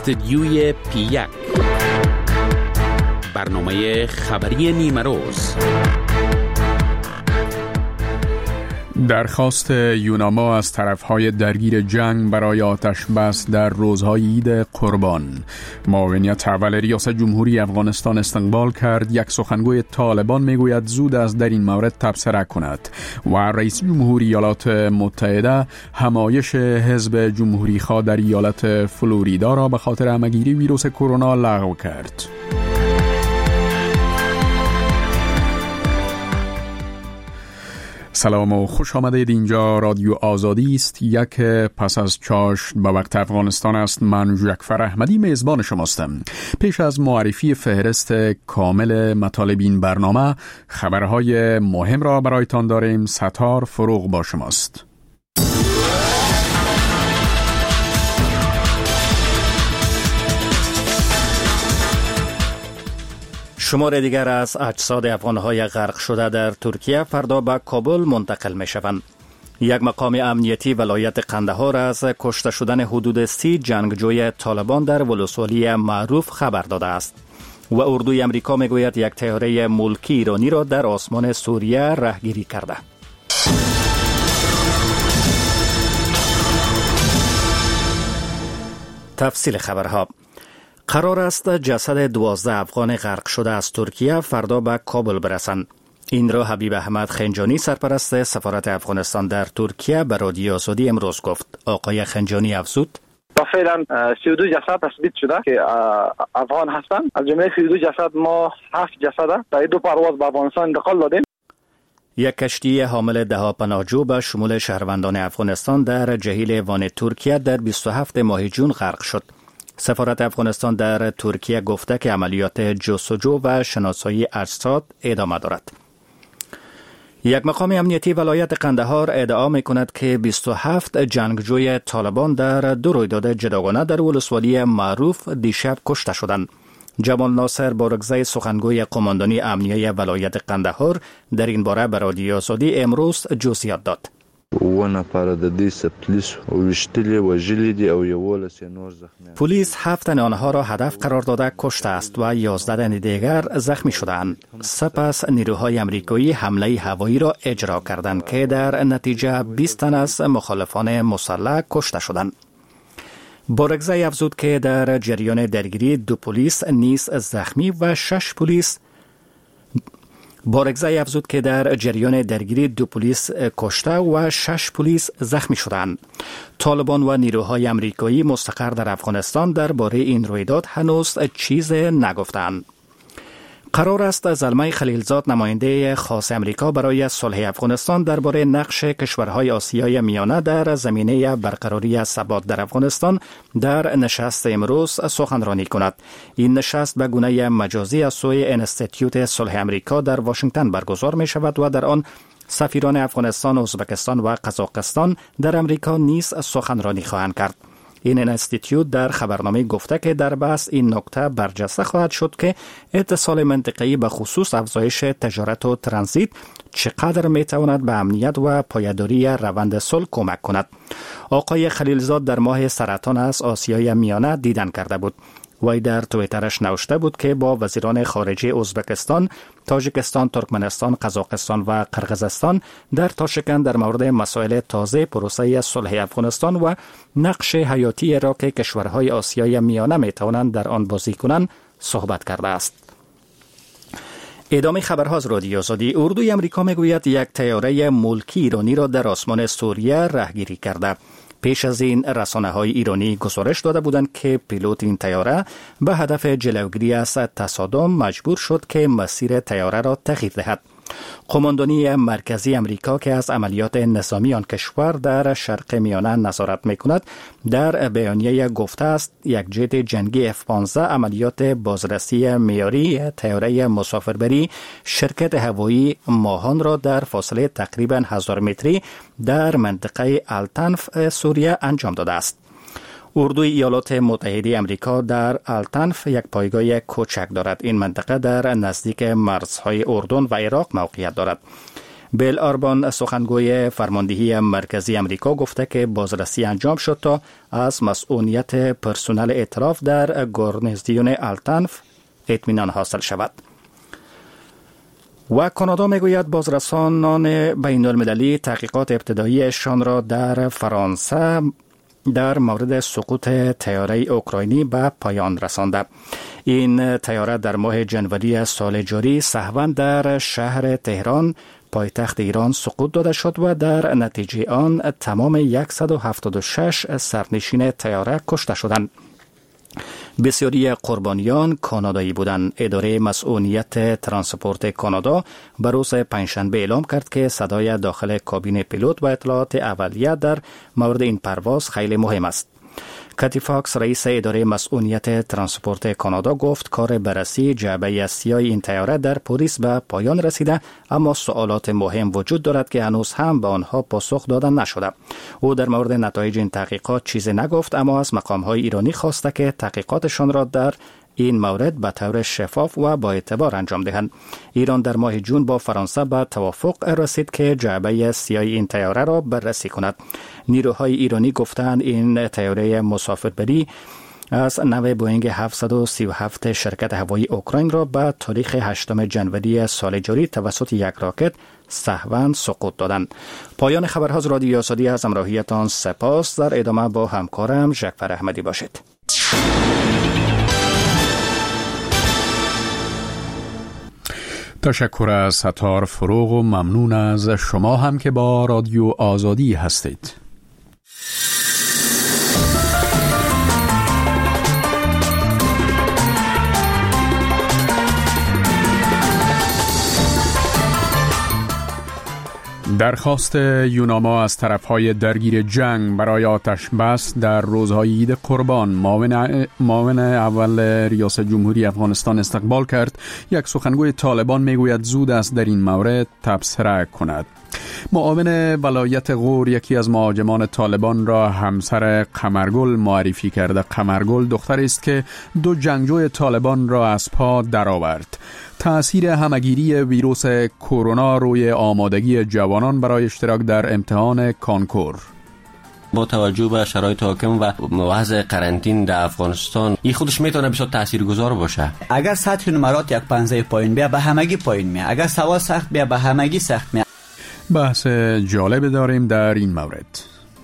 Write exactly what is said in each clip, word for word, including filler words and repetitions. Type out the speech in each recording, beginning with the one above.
استدیوی پی یک، برنامه خبری نیمه روز. درخواست یوناما از طرفهای درگیر جنگ برای آتش بس در روزهای عید قربان. معاونیت اول ریاست جمهوری افغانستان استقبال کرد. یک سخنگوی طالبان میگوید زود است در این مورد تبصره کند و رئیس جمهوری ایالات متحده همایش حزب جمهوری خواه در ایالت فلوریدا را به خاطر همه‌گیری ویروس کرونا لغو کرد. سلام و خوش آمدید. اینجا رادیو آزادی است. یک پس از چاشت به وقت افغانستان است. من جعفر احمدی میزبان شماستم. پیش از معرفی فهرست کامل مطالب این برنامه، خبرهای مهم را برایتان داریم. ستار فروغ با شماست. شمار دیگر از اجساد افغان‌های غرق شده در ترکیه فردا به کابل منتقل می‌شوند. یک مقام امنیتی ولایت قندهار از کشته شدن حدود سی جنگجوی طالبان در ولسوالی معروف خبر داده است و اردوی امریکا میگوید یک طیاره ملکی ایرانی را در آسمان سوریه رهگیری کرده. تفصیل خبرها. قرار است جسد دوازده افغان غرق شده از ترکیه فردا به کابل برسند. این را حبیب احمد خنجانی، سرپرست سفارت افغانستان در ترکیه، به رادیو آزادی امروز گفت. آقای خنجانی افزود: تا فعلا سی و دو جسد تثبیت شده که افغان هستند. از جمله سی و دو جسد ما هفت جسد در دو پرواز به افغانستان انتقال دادیم. یک کشتی حامل ده ها پناهجو به شمول شهروندان افغانستان در جهیل وان ترکیه در بیست و هفتم ماه جون غرق شد. سفارت افغانستان در ترکیه گفته که عملیات جستجو و شناسایی اجساد ادامه دارد. یک مقام امنیتی ولایت قندهار ادعا می کند که بیست و هفت جنگجوی طالبان در دو رویداد جداگانه در ولسوالی معروف دیشب کشته شدند. جمال ناصر بارگزای، سخنگوی قماندانی امنیه ولایت قندهار، در این باره به رادیو آزادی امروز جزئیات داد. پلیس هفت تن آنها را هدف قرار داده کشته است و یازده تن دیگر زخمی شدند. سپس نیروهای امریکایی حمله هوایی را اجرا کردند که در نتیجه بیست تن از مخالفان مسلح کشته شدند. بارگزای افزود که در جریان درگیری دو پلیس نیز زخمی و شش پلیس بارگزای افزود که در جریان درگیری دو پلیس کشته و شش پلیس زخمی شدند. طالبان و نیروهای امریکایی مستقر در افغانستان درباره این رویداد هنوز چیز نگفتند. قرار است زلمه خلیلزاد، نماینده خاص امریکا برای صلح افغانستان، درباره نقش کشورهای آسیای میانه در زمینه برقراری ثبات در افغانستان در نشست امروز سخنرانی کند. این نشست به گونه مجازی از سوی انستیتیوت صلح امریکا در واشنگتن برگزار می شود و در آن سفیران افغانستان، ازبکستان و قزاقستان در امریکا نیز سخنرانی خواهند کرد. این انستیتیوت در خبرنامه گفته که در بحث این نکته برجسته خواهد شد که اتصال منطقه‌ای به خصوص افزایش تجارت و ترانزیت چقدر میتواند به امنیت و پایداری روند صلح کمک کند. آقای خلیلزاد در ماه سرطان از آسیای میانه دیدن کرده بود. وی در توییترش نوشته بود که با وزیران خارجه ازبکستان، تاجیکستان، ترکمنستان، قزاقستان و قرقیزستان در تاشکند در مورد مسائل تازه پروسه صلح افغانستان و نقش حیاتی را که کشورهای آسیای میانه می توانند در آن بازی کنند صحبت کرده است. ادامه خبرها از رادیو آزادی. اردوی امریکا میگوید یک طیاره ملکی ایرانی را در آسمان سوریه رهگیری کرده. پیش از این رسانه‌های ایرانی گزارش داده بودند که پیلوت این طیاره به هدف جلوگیری از تصادم مجبور شد که مسیر طیاره را تغییر دهد. قماندانی مرکزی امریکا که از عملیات نظامی آن کشور در شرق میانه نظارت می‌کند در بیانیه گفته است یک جت جنگی اف پانزده عملیات بازرسی معیاری طیاره مسافربری شرکت هوایی ماهان را در فاصله تقریباً هزار متری در منطقه التنف سوریه انجام داده است. اردوی ایالات متحده امریکا در التنف یک پایگاه کوچک دارد. این منطقه در نزدیک مرزهای اردن و عراق موقعیت دارد. بیل آربان سخنگوی فرماندهی مرکزی امریکا گفته که بازرسی انجام شد تا از مسئولیت پرسنل اعتراف در گارنیزیون آلتنف اطمینان حاصل شود. و کانادا میگوید بازرسانان بین المللی تحقیقات ابتداییشان را در فرانسه در مورد سقوط طیاره اوکراینی به پایان رسانده. این طیاره در ماه جنوری سال جاری سهواً در شهر تهران پایتخت ایران سقوط داده شد و در نتیجه آن تمام صد و هفتاد و شش سرنشین طیاره کشته شدند. بسیاری قربانیان کانادایی بودند. اداره مسئولیت ترانسپورت کانادا به روز پنجشنبه اعلام کرد که صدای داخل کابین پیلوت و اطلاعات اولیه در مورد این پرواز خیلی مهم است. کاتی فاکس رئیس اداره مسئولیت ترانسپورت کانادا گفت کار بررسی جعبه سیاه این طیاره در پاریس به پایان رسیده، اما سوالات مهم وجود دارد که هنوز هم به آنها پاسخ داده نشده. او در مورد نتایج این تحقیقات چیزی نگفت، اما از مقام‌های ایرانی خواسته که تحقیقاتشان را در این مورد به طور شفاف و با اعتبار انجام دهند. ایران در ماه جون با فرانسه به توافق رسید که جعبه سیاه این طیاره را بررسی کند. نیروهای ایرانی گفتند این طیاره مسافربری از نوع بوئینگ هفتصد و سی و هفت شرکت هوایی اوکراین را به تاریخ هشتم جنوری سال جاری توسط یک راکت سهواً سقوط دادند. پایان خبرها از رادیو آزادی از همراهیتان سپاس. در ادامه با همکارم جعفر احمدی باشید. تشکر از ستار فروغ و ممنون از شما هم که با رادیو آزادی هستید. درخواست یوناما از طرفهای درگیر جنگ برای آتش بس در روزهای عید قربان معاون معاون اول ریاست جمهوری افغانستان استقبال کرد. یک سخنگوی طالبان میگوید زود است در این مورد تبصره کند. معاون ولایت غور یکی از مهاجمان طالبان را همسر قمرگل معرفی کرده. قمرگل دختری است که دو جنگجوی طالبان را از پا درآورد. تأثیر همگیری ویروس کرونا روی آمادگی جوانان برای اشتراک در امتحان کانکور. با توجه به شرایط حاکم و وضع قرنطین در افغانستان این خودش میتونه بسیار تاثیرگذار باشه. اگر سطح نمرات یک پنجاه پایین بیا به همگی پایین میاد، اگر سوال سخت بیا به همگی سخت میاد. بحث جالب داریم در این مورد.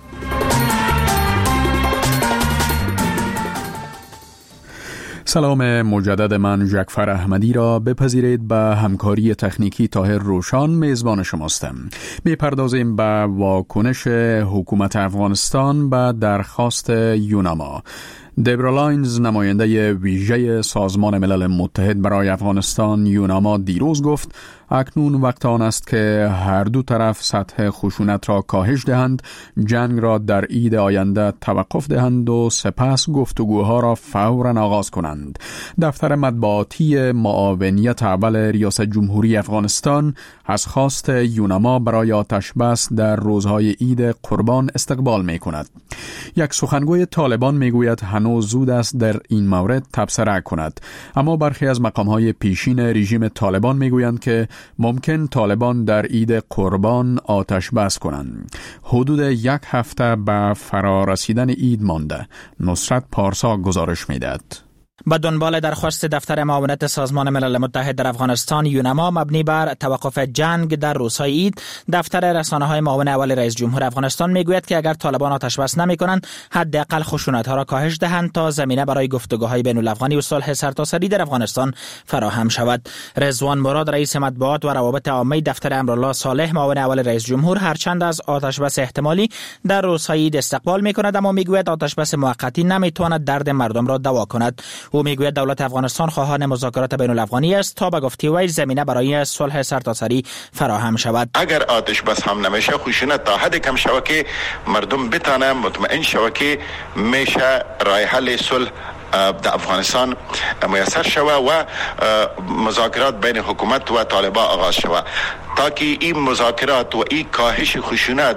سلام مجدد، من جعفر احمدی را بپذیرید. به همکاری تکنیکی طاهر روشان میزبان شماستم. میپردازیم به واکنش حکومت افغانستان به درخواست یوناما. دبرا لاینز نماینده ویژه سازمان ملل متحد برای افغانستان یوناما دیروز گفت اکنون وقت آن است که هر دو طرف سطح خشونت را کاهش دهند، جنگ را در عید آینده توقف دهند و سپس گفتگوها را فوراً آغاز کنند. دفتر مطبوعاتی معاونیت اول ریاست جمهوری افغانستان از خواست یوناما برای آتش بس در روزهای عید قربان استقبال می کند. یک سخنگوی طالبان می گوید هنوز زود است در این مورد تبصره کند، اما برخی از مقام‌های پیشین رژیم طالبان می گویند که ممکن طالبان در عید قربان آتش بس کنند. حدود یک هفته به فرا رسیدن عید مانده. نصرت پارسا گزارش می‌دهد. به دنبال درخواست دفتر معاونت سازمان ملل متحد در افغانستان یوناما مبنی بر توقف جنگ در روزهای عید، دفتر رسانه‌های معاون اول رئیس جمهور افغانستان میگوید که اگر طالبان آتش بس نمی‌کنند، حداقل خشونت‌ها را کاهش دهند تا زمینه برای گفتگوهای بین‌الافغانی و صلح سرتاسری در افغانستان فراهم شود. رضوان مراد رئیس مطبوعات و روابط عامه دفتر امرالله صالح معاون اول رئیس جمهور هرچند از آتش بس احتمالی در روزهای عید استقبال می‌کند، اما میگوید آتش بس موقتی نمی‌تواند درد مردم را دوا کند. او میگوید دولت افغانستان خواهان مذاکرات بین‌الافغانی است تا به گفته وی زمینه برای صلح سرتاسری فراهم شود. اگر آتش بس هم نمیشه، خشونت تا حد کم شود که مردم بتانن مطمئن شود که میشه راه حل صلح در افغانستان میسر شود و مذاکرات بین حکومت و طالبان آغاز شود، تا که این مذاکرات و این کاهش خشونت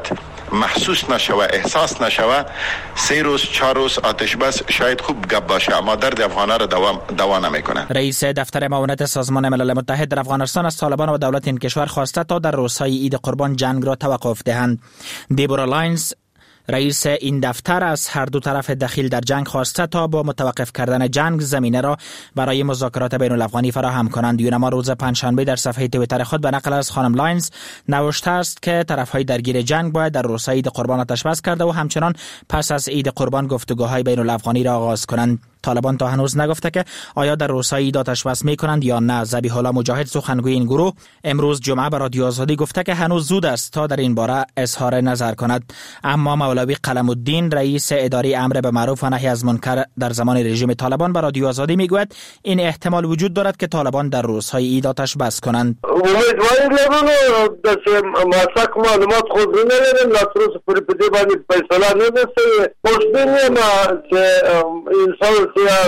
محسوس نشوه، احساس نشوه، سه روز چهار روز آتش بس شاید خوب گپ باشه، اما درد افغانا را دوام دوا نمیکنه. رئیس دفتر معاونت سازمان ملل متحد در افغانستان از طالبان و دولت این کشور خواسته تا در روزهای عید قربان جنگ را توقف دهند. دیبورا لاینز رئیس این دفتر از هر دو طرف دخیل در جنگ خواسته تا با متوقف کردن جنگ زمینه را برای مذاکرات بین الافغانی فراهم کنند. یونما روز پنجشنبه در صفحه توییتر خود به نقل از خانم لاینز نوشته است که طرفهای درگیر جنگ باید در روزهای عید قربان آتش بس کرده و همچنان پس از عید قربان گفتگوهای بین الافغانی را آغاز کنند. طالبان تا هنوز نگفته که آیا در روزهای عید آتش بس می‌کنند یا نه. ذبیح الله مجاهد سخنگوی این گروه امروز جمعه به رادیو آزادی گفته که هنوز زود است تا در این باره اظهار نظر کند. اما مولوی قلم الدین رئیس اداره امر به معروف و نهی از منکر در زمان رژیم طالبان به رادیو آزادی میگوید این احتمال وجود دارد که طالبان در روزهای عید آتش بس کنند. امیدواری لرو دست ماسک معلومات خود نداریم، لطفاً پوری پدی باندې فیصله نه نشي. خوشبینیم که انسان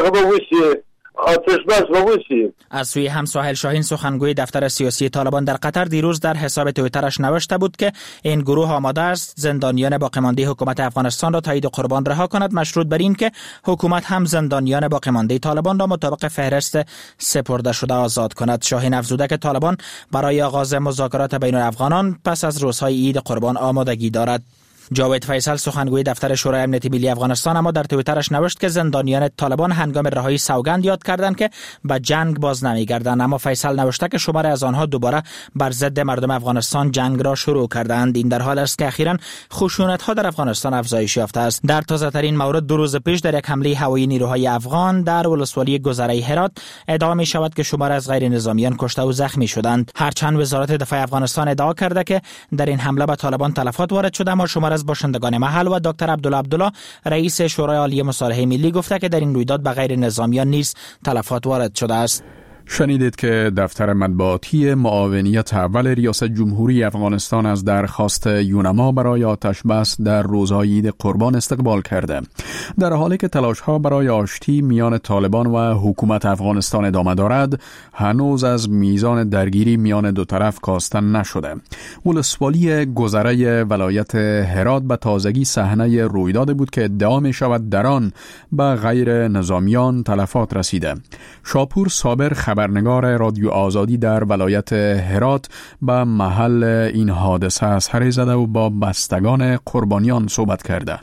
از سوی هم ساحل شاهین سخنگوی دفتر سیاسی طالبان در قطر دیروز در حساب توییترش نوشته بود که این گروه آماده است زندانیان باقی مانده حکومت افغانستان را تا عید قربان رها کند، مشروط بر این که حکومت هم زندانیان باقی مانده طالبان را مطابق فهرست سپرده شده آزاد کند. شاهین افزوده که طالبان برای آغاز مذاکرات بین الافغانان پس از روزهای عید قربان آمادگی دارد. جاوید فیصل سخنگوی دفتر شورای امنیت ملی افغانستان اما در توییترش نوشت که زندانیان طالبان هنگام رهایی سوگند یاد کردند که به جنگ باز نمیگردند، اما فیصل نوشته که شماری از آنها دوباره بر ضد مردم افغانستان جنگ را شروع کردند. این در حال است که اخیراً خشونت‌ها در افغانستان افزایش یافته است. در تازه‌ترین مورد دو روز پیش در یک حمله هوایی نیروهای افغان در ولسوالی گذره هرات ادعا می شود که شماری از غیر نظامیان کشته و زخمی شدند، هرچند وزارت دفاع افغانستان ادعا کرده که در این حمله به طالبان تلفات وارد شده، اما شماری از باشندگان محل و دکتر عبدالله عبدالله رئیس شورای عالی مصالحه ملی گفته که در این رویداد به غیر نظامیان نیز تلفات وارد شده است. شنیدید که دفتر مطبوعاتی معاونیت اول ریاست جمهوری افغانستان از درخواست یونما برای آتش بس در روزهای عید قربان استقبال کرده. در حالی که تلاش‌ها برای آشتی میان طالبان و حکومت افغانستان ادامه دارد، هنوز از میزان درگیری میان دو طرف کاسته نشده. ولسوالی گذره ولایت هرات به تازگی صحنه رویداد بود که ادعا می شود در آن به غیر نظامیان تلفات رسیده. شاپور صابر خبرنگار رادیو آزادی در ولایت هرات به محل این حادثه سر زده و با بستگان قربانیان صحبت کرده.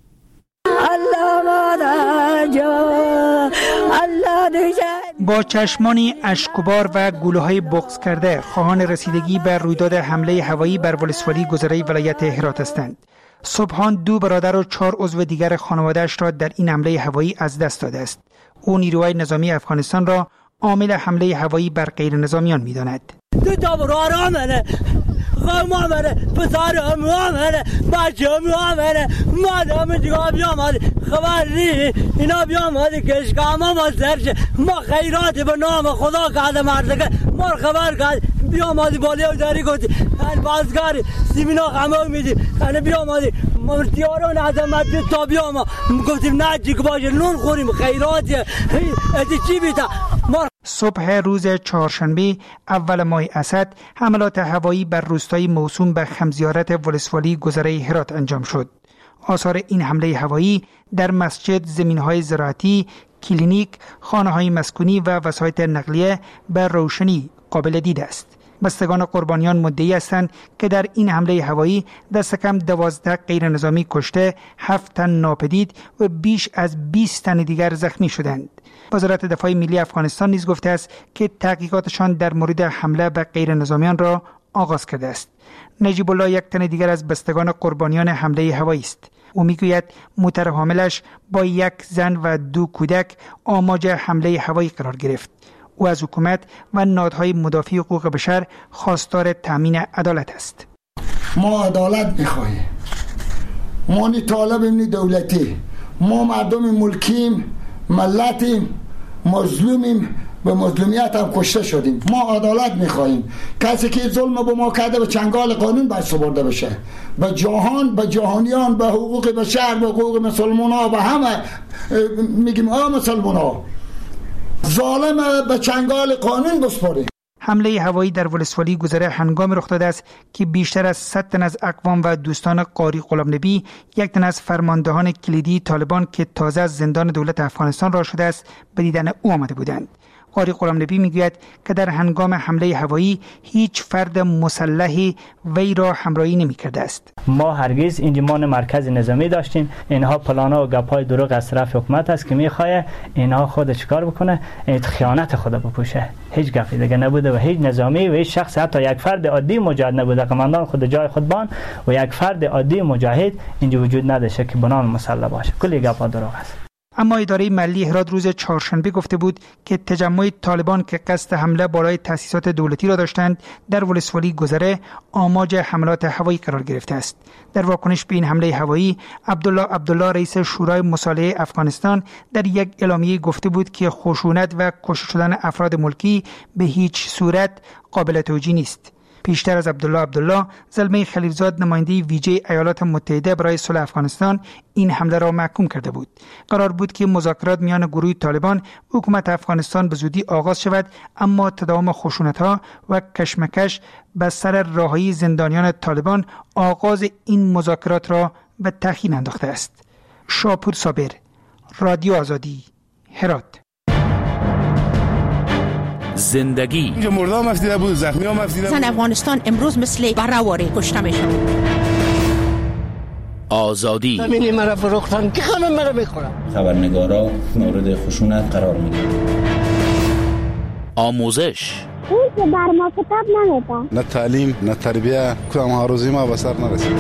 با چشمانی اشکبار و گلوهای بغض کرده خواهان رسیدگی به رویداد حمله هوایی بر ولسوالی گذره ولایت هرات هستند. صبحان دو برادر و چهار عضو دیگر خانواده‌اش را در این حمله هوایی از دست داده است. او نیروهای نظامی افغانستان را عامل حمله هوایی بر غیر نظامیان می‌داند. دو تا برادر منه، خواهر منه، پسر منه، بچه منه، مادام دیگه بیامد خبری اینا بیامد که اشکاما ما سرش ما خیرات به نام خدا کرده مردگه ما خبر کرد بیامد بالی و داری گفت این بازگاری سیمینا خمه میدیم این بیامد مرتیاران عظمت تا بیامد گفتیم نه چی که باشه نون خوریم خیراتی ادی چی بیتا. صبح روز چهارشنبه اول ماه اسد حملات هوایی بر روستای موسوم به خمزیارت ولسوالی گذره هرات انجام شد. آثار این حمله هوایی در مسجد، زمین‌های زراعتی، کلینیک، خانه‌های مسکونی و وسایط نقلیه به روشنی قابل دید است. بستگان قربانیان مدعی هستند که در این حمله هوایی دست کم دوازده غیر نظامی کشته، هفت تن ناپدید و بیش از بیست تن دیگر زخمی شدند. وزارت دفاع ملی افغانستان نیز گفته است که تحقیقاتشان در مورد حمله به غیر نظامیان را آغاز کرده است. نجیب الله یک تن دیگر از بستگان قربانیان حمله هوایی است. او میگوید موتر حاملش با یک زن و دو کودک آماج حمله هوایی قرار گرفت. او از حکومت و نهادهای مدافع حقوق بشر خواستار تامین عدالت است. ما عدالت میخواهیم. ما نی طالبیم نی دولتی. ما مردم ملکیم، ملتیم، مظلومیم، به مظلومیت هم کشته شدیم. ما عدالت میخواهیم. کسی که ظلم به ما کرده به چنگال قانون باید سپرده بشه. به جهان، به جهانیان، به حقوق بشر، به حقوق مسلمان ها، به همه میگیم آ مسلمان ها ظالم به چنگال قانون بسپاریم. حمله هوایی در ولسوالی گذره هنگام رخ داده است که بیشتر از صد تن از اقوام و دوستان قاری غلام نبی، یک تن از فرماندهان کلیدی طالبان که تازه از زندان دولت افغانستان رها شده است، به دیدن او آمده بودند. قاری غلام نبی میگوید که در هنگام حمله هوایی هیچ فرد مسلحی وی را همراهی نمی‌کرده است. ما هرگز انجمن مرکز نظامی داشتیم. اینها پلانا و گپ‌های دروغ از طرف حکومت است که می‌خواد اینها خود چیکار بکنه، خیانت خود بپوشه. هیچ گپی دیگه نبوده و هیچ نظامی و هیچ شخص، حتی یک فرد عادی مجاهد نبوده. قماندان خود جای خود بان و یک فرد عادی مجاهد اینجا وجود نداشته که بنام مسلح باشه. کلی گپ‌ها دروغ است. اما اداره ملی هرات روز چهارشنبه گفته بود که تجمع طالبان که قصد حمله بالای تأسیسات دولتی را داشتند در ولسوالی گذره آماج حملات هوایی قرار گرفته است. در واکنش به این حمله هوایی، عبدالله عبدالله رئیس شورای مصالحه افغانستان در یک اعلامیه گفته بود که خشونت و کشته شدن افراد ملکی به هیچ صورت قابل توجیه نیست. پیشتر از عبدالله عبدالله، زلمه خلیلزاد نماینده ویژه ایالات متحده برای صلح افغانستان این حمله را محکوم کرده بود. قرار بود که مذاکرات میان گروه طالبان و حکومت افغانستان به زودی آغاز شود، اما تداوم خشونت‌ها و کشمکش به سر رهایی زندانیان طالبان آغاز این مذاکرات را به تأخیر انداخته است. شاپور صابر، رادیو آزادی، هرات. زندگی اینجا مردا هم افتیده بود، زخمی هم افتیده بود. زن افغانستان امروز مثل براواره کشته میشن. آزادی زمینی مرا فروختن که خانم مرا میخورن. خبرنگارا مورد خشونت قرار میگیرن. آموزش اون که بر ما کتاب نمیده. نه تعلیم نه تربیه، کدام هاروزی ما به سر نرسید.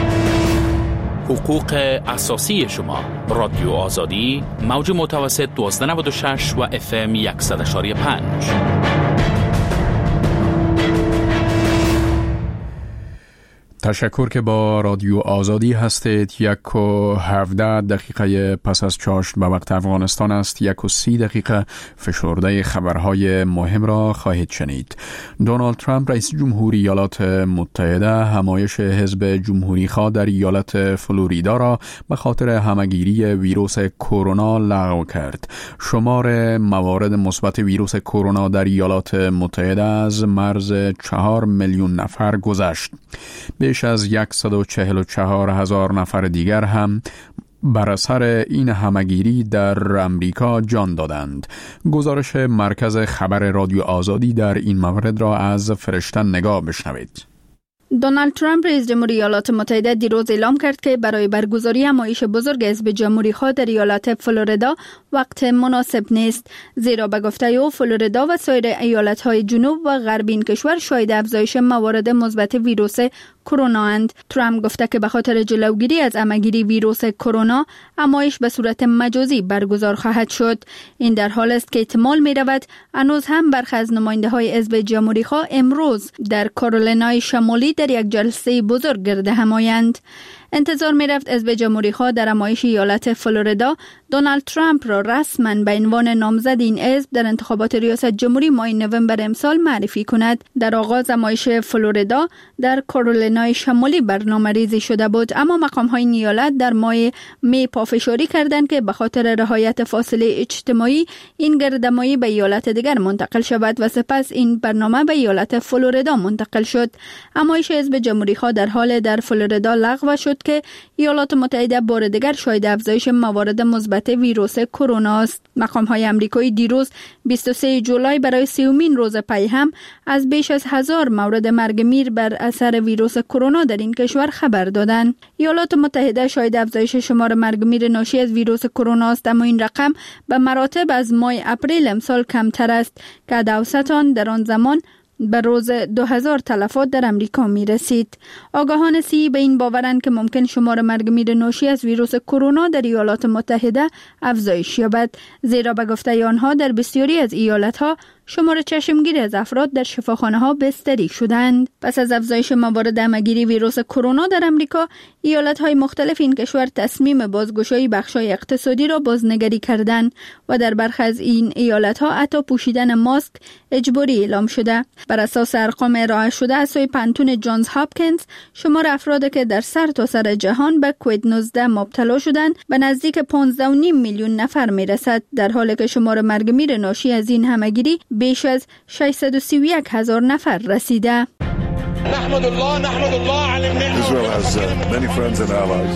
حقوق اساسی شما. رادیو آزادی، موج متوسط دوازده نود و شش و اف ام صد و یک و پنج. تشکر که با رادیو آزادی هستید. یک و هفده دقیقه پس از چاشت به وقت افغانستان است. یک و سی دقیقه فشرده خبرهای مهم را خواهید شنید. دونالد ترامپ رئیس جمهوری ایالات متحده همایش حزب جمهوری خواه در ایالت فلوریدا را به خاطر همهگیری ویروس کرونا لغو کرد. شمار موارد مثبت ویروس کرونا در ایالات متحده از مرز چهار میلیون نفر گذشت. بیش از صد و چهل و چهار هزار نفر دیگر هم بر اثر این همهگیری در امریکا جان دادند. گزارش مرکز خبر رادیو آزادی در این مورد را از فرشتن نگاه بشنوید. دونالد ترامپ رئیس جمهوری ایالات متحده دیروز اعلام کرد که برای برگزاری همایش بزرگ حزب جمهوری خواه در ایالت فلوریدا وقت مناسب نیست، زیرا به گفته او فلوریدا و سایر ایالت‌های جنوب و غربی این کشور شاهد افزایش موارد مثبت ویروس کرونا اند. ترامپ گفته که به خاطر جلوگیری از همهگیری ویروس کرونا همایش به صورت مجازی برگزار خواهد شد. این در حال است که احتمال می رود هنوز هم برخی از نماینده های حزب جمهوری خواه امروز در کارولینای شمالی در یک جلسه بزرگ گرد هم آیند. انتظار می رفت حزب جمهوری خواه در همایش ایالت فلوریدا دونالد ترامپ را رسما به عنوان نامزد این حزب در انتخابات ریاست جمهوری ماه نوامبر امسال معرفی کند. در آغاز همایش فلوریدا در کارولینای شمالی برنامه ریزی شده بود، اما مقام های این ایالت در ماه می پافشاری کردند که به خاطر رعایت فاصله اجتماعی این گردهمایی به ایالت دیگر منتقل شود و سپس این برنامه به ایالت فلوریدا منتقل شد. همایش حزب جمهوری خواه در حال در فلوریدا لغو شد که ایالات متحده بار دیگر شاهد افزایش موارد مثبت ویروس کرونا است. مقام های آمریکایی دیروز بیست و سوم جولای برای سومین روز پی هم از بیش از هزار مورد مرگ میر بر اثر ویروس کرونا در این کشور خبر دادند. ایالات متحده شاهد افزایش شمار مرگ میر ناشی از ویروس کرونا است، اما این رقم به مراتب از ماه اپریل امسال کمتر است که اوسط آن در آن زمان به روز دو هزار تلفات در امریکا می رسید. آگاهان سی به این باورند که ممکن شمار مرگ میر ناشی از ویروس کرونا در ایالات متحده افزایش یابد، زیرا به گفته آنها در بسیاری از ایالت‌ها شمار چشمگیری از افراد در شفاخانه ها بستری شدند. پس از افزایش موارد همهگیری ویروس کرونا در امریکا، ایالت های مختلف این کشور تصمیم بازگشایی بخشای اقتصادی را بازنگری کردند و در برخی از این ایالت ها حتی پوشیدن ماسک اجباری اعلام شده. بر اساس ارقام ارائه شده از سوی پانتون جانز هاپکینز، شمار افرادی که در سر تا سر جهان به کووید نوزده مبتلا شدند به نزدیک پانزده و نیم میلیون نفر می رسد، در حالی که شمار مرگ میر ناشی از این همهگیری بیش از ششصد و سی و یک هزار نفر رسیده. نحمد الله نحمد الله على النعمة. Israel has uh, many friends and allies.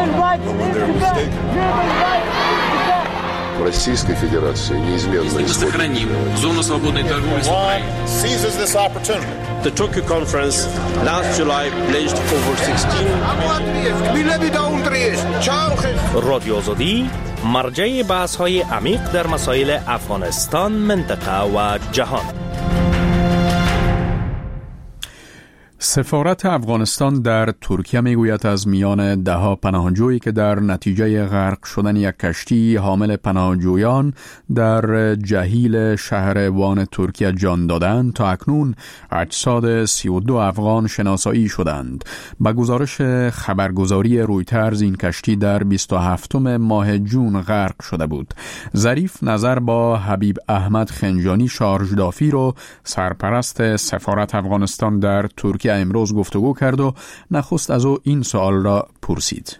Российской Федерации неизменно сохраним зону свободной торговли с Украиной. Seizes this opportunity. The Tokyo conference last July pledged over sixteen. رادیو آزادی مرجع بحث‌های عمیق در مسائل افغانستان، منطقه و جهان. سفارت افغانستان در ترکیه میگوید از میان دهها پناهجویی که در نتیجه غرق شدن یک کشتی حامل پناهجویان در جهیل شهر وان ترکیه جان دادند، تا اکنون اجساد سی و دو افغان شناسایی شدند. با گزارش خبرگزاری رویترز این کشتی در بیست و هفتم ماه جون غرق شده بود. ظریف نظر با حبیب احمد خنجانی شارژدافی رو سرپرست سفارت افغانستان در ترکیه امروز گفتگو کرد و نخست از او این سوال را پرسید.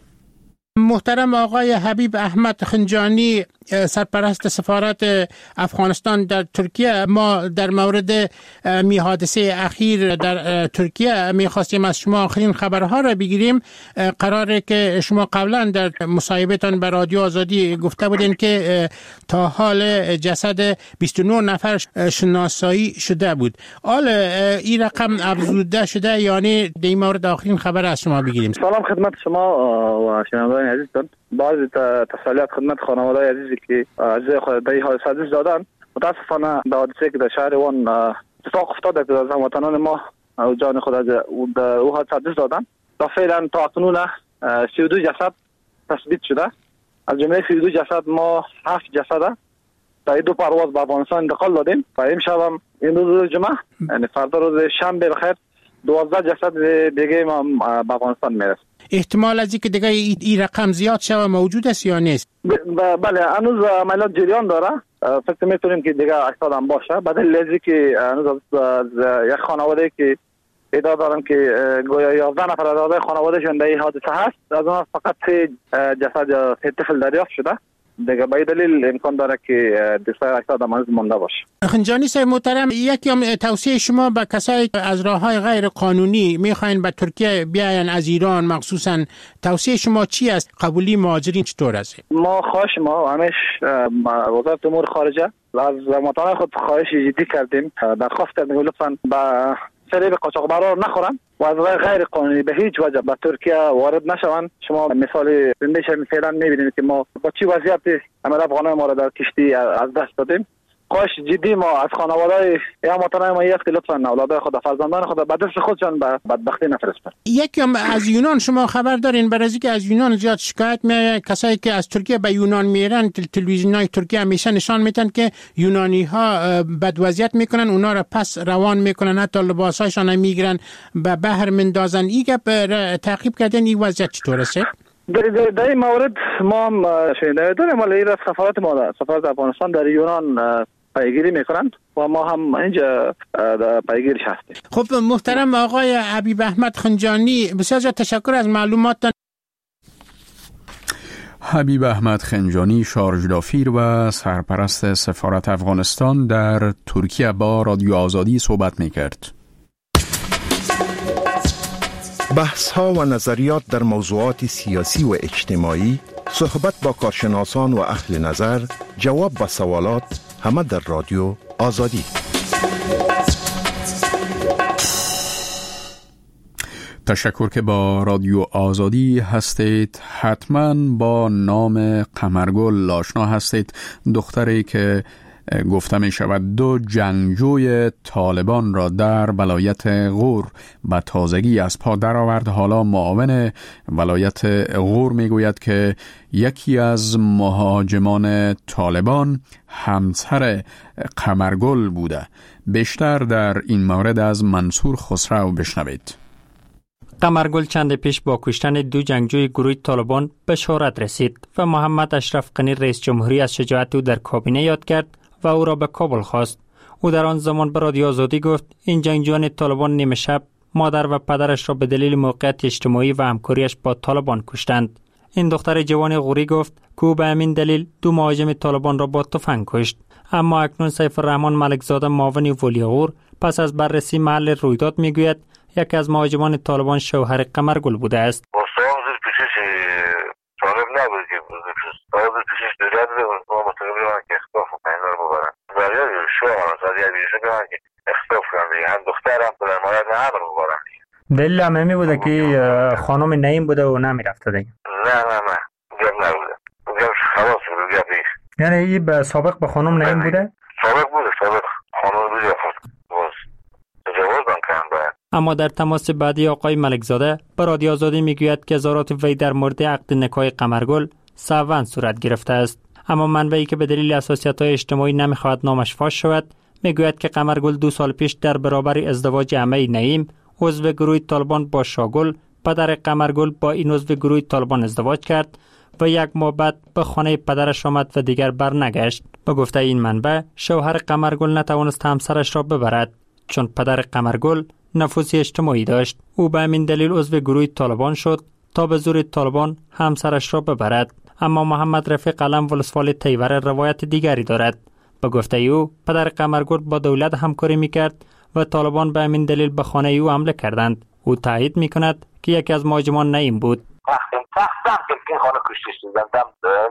محترم آقای حبیب احمد خنجانی، سرپرست سفارت افغانستان در ترکیه، ما در مورد می حادثه اخیر در ترکیه می‌خواستیم از شما آخرین خبرها را بگیریم. قراره که شما قبلا در مصاحبه‌تان به رادیو آزادی گفته بودین که تا حال جسد بیست و نه نفر شناسایی شده بود. حال این رقم افزوده شده، یعنی در این مورد آخرین خبر از شما بگیریم. سلام خدمت شما و شنوندگان عزیزتان. بعض تسلیت خدمت خانواده عزیزی که عزیز خود در این حادثه عزیز دادن. متاسفانه در حادثه که در شهر وان اتفاق افتاد که از هموطنان ما جان خود از او حادثه عزیز دادن. تا فعلا تا اکنون سی و دو جسد تثبیت شده. از جمله سی و دو جسد ما هفت جسد در دو پرواز به افغانستان انتقال دادیم و امشب هم این روز جمعه، یعنی فردا روز شنبه بخیر، دوازده جسد دیگه ما به افغانستان میرسه. احتمال از اینکه دیگه این رقم زیاد شوه موجود است یا نیست؟ بله، هنوز عملیات جریان داره. فکر می‌کنیم که دیگه اکثر هم باشه. بدل لذی که هنوز از یک خانواده که ادعا دارن که گویا یازده نفر از اعضای خانوادهشون در این حادثه هست، از اون فقط سه جسد یا سه طفل دریافت شده. دیگه به دلیل امکان داره که دسته اکثر هم هنوز مونده باشه. خنجانی صاحب محترم، یکی هم توصیه شما به کسایی از راه‌های غیر قانونی میخواین به ترکیه بیاین از ایران، مخصوصا توصیه شما چی است؟ قبولی مهاجرین چطور است؟ ما خواهش ما همیش وزارت امور خارجه از مطالعه خود خواهش جدی کردیم، درخواست کردیم لطفاً با فریب قاچاقبرا نخورن و از راه غیر قانونی به هیچ وجه به ترکیه وارد نشوند. شما مثال زندهش فعلا میبینید که ما با چی وضعیتی همه افغانان ما را در کشتی از دست دادیم. خواهش جدی ما از خانواده یا هموطنان ما است که لطفاً اولادای خود، فرزندان خود به دست خودشان به بدبختی نفرستن. یکی هم از یونان شما خبر دارین؟ برای اینکه از یونان زیاد شکایت میاد، کسایی که از ترکیه به یونان میرن، تلویزیونای ترکیه همیشه نشان میدن که یونانی ها بد وضعیت میکنن، اونا را پس روان میکنن، حتی لباسایشان میگیرن، به بحر مندازن. این گپ تعقیب کردن این وضعیت چطور است؟ در, در, در این مورد ما هم شنیده داریم، ولی سفارت ما سفارت افغانستان در یونان پیگیری میکنند و ما هم اینجا پیگیرش هستیم. خب محترم آقای حبیب احمد خنجانی، بسیار زیاد تشکر از معلومات. حبیب احمد خنجانی شارژدافیر و سرپرست سفارت افغانستان در ترکیه با رادیو آزادی صحبت میکرد. بحث ها و نظریات در موضوعات سیاسی و اجتماعی، صحبت با کارشناسان و اهل نظر، جواب به سوالات، همه در رادیو آزادی. تشکر که با رادیو آزادی هستید. حتما با نام قمرگل آشنا هستید، دختری که گفته می شود دو جنگجوی طالبان را در ولایت غور به تازگی از پا درآورد. حالا معاون ولایت غور می گوید که یکی از مهاجمان طالبان همسر قمرگل بوده. بیشتر در این مورد از منصور خسرو بشنوید. قمرگل چند پیش با کشتن دو جنگجوی گروه طالبان به شهرت رسید و محمد اشرف غنی رئیس جمهوری از شجاعت او در کابینه یاد کرد و او را به کابل خواست. او در آن زمان به رادیو آزادی گفت این جنگجویان طالبان نیمه شب مادر و پدرش را به دلیل موقعیت اجتماعی و همکاریش با طالبان کشتند. این دختر جوان غوری گفت که او به همین دلیل دو مهاجم طالبان را با تفنگ کشت. اما اکنون سیف الرحمن ملکزاده معاون ولیعور پس از بررسی محل رویداد میگوید یکی از مهاجمان طالبان شوهر قمرگل بوده است. طالب نبود که طالب پیشش دولت بود و متقابل که اختلاف و پینا رو ببرن برای شوهر از یه بیشه که من که اختلاف کنم دیگه هم دخترم بودن مالت نه هم رو ببرن دلیل هم همی بوده که خانم نعیم بوده و نمی رفته دیگه. نه نه نه گم نبوده گم خلاص بوده گم دیگه. یعنی این به سابق به خانم نعیم بوده؟ سابق بوده سابق خانم بوده باز تجاوز هم کنم باید. اما در تماس بعدی آقای ملکزاده به رادیو آزادی میگوید که اظهارات وی در مورد عقد نکاح قمرگل سوّن صورت گرفته است. اما منبعی که به دلیل حساسیت‌های اجتماعی نمیخواهد نامش فاش شود میگوید که قمرگل دو سال پیش در برابر ازدواج عمه نعیم عضو گروه طالبان با شاگل پدر قمرگل با این عضو گروه طالبان ازدواج کرد و یک ماه بعد به خانه پدرش آمد و دیگر برنگشت. به گفته این منبع شوهر قمرگل نتوانست همسرش را ببرد چون پدر قمرگل نفوذ اجتماعی داشت. او به همین دلیل عضو گروه طالبان شد تا به زور طالبان همسرش را ببرد. اما محمد رفیق علم ولسوالی تیوره روایت دیگری دارد. به گفته او پدر قمرگل با دولت همکاری میکرد و طالبان به همین دلیل به خانه او حمله کردند. او تایید میکند که یکی از مهاجمان نعیم بود. تختم که این خانه کشتش دیدم دم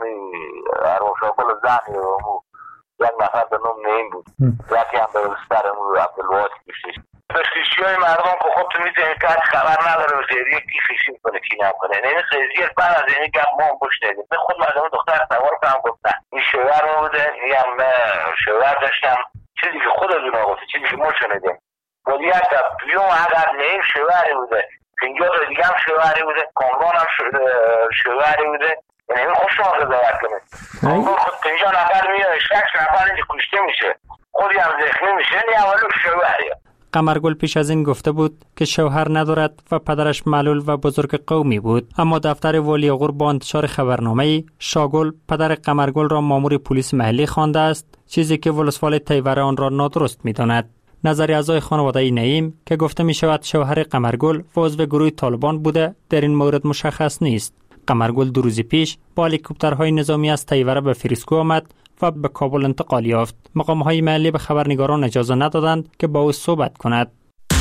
ارمشاقل زنی و مو یک نفر به نام نعیم بود یکی هم به بسترمون عبدالواحد کشتش. خیشی های مردم که خود تو میزنید که خبر نداره و زیری کی خیشی کنه کی نکنه این خیزی بعد از این گپ ما هم گوش ندیم به خود مردم دختر سوار کنم گفتن این شوهر بوده این هم شوهر داشتم چیزی که خود از اونا گفته چیزی که ما شنیدیم ولی یک بیوم اگر نعیم شوهری بوده پینجا رو دیگه هم شوهری بوده کامران هم شوهری بوده یعنی این خوش شما قضاوت کنه کامران خود پینجا نفر میاد شک نفر اینجا کشته میشه خودی هم زخمی میشه این اولو شوهریه. قمرگل پیش از این گفته بود که شوهر ندارد و پدرش معلول و بزرگ قومی بود. اما دفتر ولیعور با انتشار خبرنامه‌ای شاگل پدر قمرگل را مامور پلیس محلی خوانده است، چیزی که ولسوالی تیوره آن را نادرست می‌داند. نظر اعضای خانواده نعیم که گفته می شود شوهر قمرگل و عضو گروه طالبان بوده در این مورد مشخص نیست. قمرگل دو روز پیش با هلیکوپترهای نظامی از تیوره به فریسکو آمد و به کابل انتقال یافت. مقام‌های محلی به خبرنگاران اجازه ندادند که با او صحبت کند.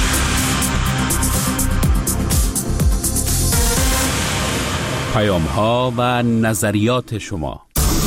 پیام‌ها و نظریات شما.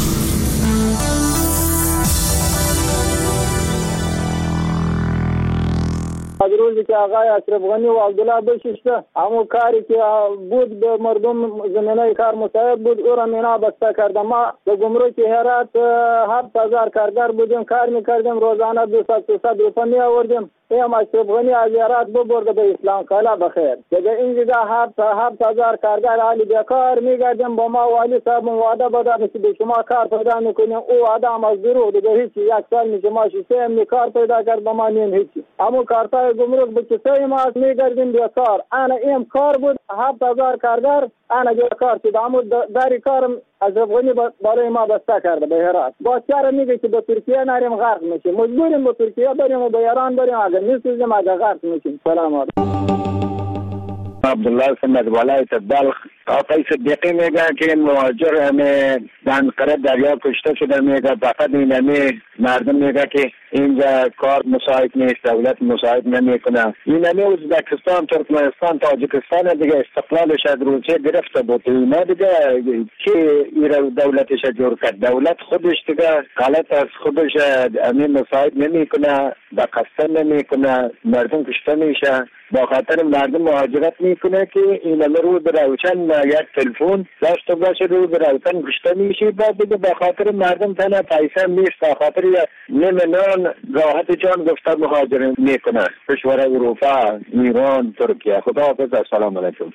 از روزی که آقای اشرف غنی و عبدالله بشیشته همون کاری که بود به مردم زمینه کار مساعد بود او را مینا بسته کردم. ما به گمرک هرات هفت هزار کارگر بودیم کار میکردیم روزانه دویست سیصد روپیه می آوردیم. ایم اشرف غنی از هرات ببرده به اسلام کالا بخیر دیگه اینجا هفت هفت هزار کارگر حالی بیکار میگردیم با ما والی صاحب وعده بداد که به شما کار پیدا میکنیم او آدم از دروغ دیگه هیچی یک سال میشه ما سه می کار پیدا کرد با ما نیم هیچی همون کارتای گمرک به کسای ما میگردیم بیکار انا ایم کار بود هفت هزار کارگر انا بیکار شد همون داری کارم اشرف غنی برای ما بسته کرده به هرات با چاره میگه که به ترکیه نریم غرق میشیم مجبوریم به ترکیه بریم و به ایران بریم اگر نیستیم اگر غرق میشیم. سلام علیکم. عبدالله سمت بالای بلخ آقای صدیقی میگه که این مهاجر همه دنقره دریا کشته شده میگه فقط این همه مردم میگه که اینجا کار مساعد نیست دولت مساعد نمیکنه این همه ازبکستان ترکمنستان تاجیکستان دیگه استقلالش از روسیه گرفته بود اینا دیگه که ایران دولتش جور کرد دولت خودش دیگه غلط از خودش همه مساعد نمیکنه با قصد نمیکنه مردم کشته میشه با خاطر مردم مهاجرت میکنه که این همه رو به روشن یک تلفن داشته باشه رو به روشن کشته میشه بعد دیگه با خاطر مردم تنها پیسه نیست با خاطر نیمه نان راحت جان گفته مهاجرت میکنه کشور اروپا ایران ترکیه. خدا حافظ. السلام علیکم.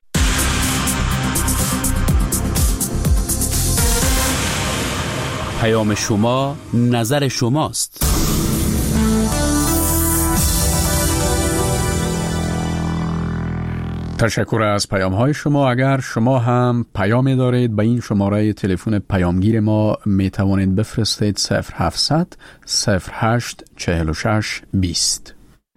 پیام شما نظر شماست. تشکر از پیام های شما. اگر شما هم پیامی دارید به این شماره تلفن پیامگیر ما می توانید بفرستید صفر هفتصد صفر هشت چهل و شش بیست.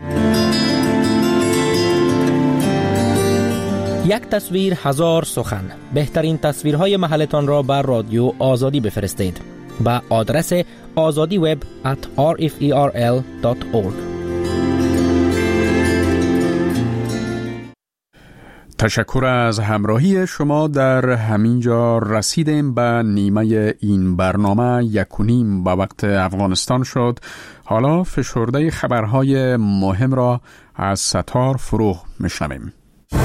یک تصویر هزار سخن. بهترین تصویرهای محلتان را بر رادیو آزادی بفرستید. با آدرس آزادی وب ات آر اف ای آر ال دات اورگ. تشکر از همراهی شما. در همینجا رسیدیم به نیمه این برنامه. یک و نیم به وقت افغانستان شد. حالا فشرده خبرهای مهم را از ستار فروغ میشنویم.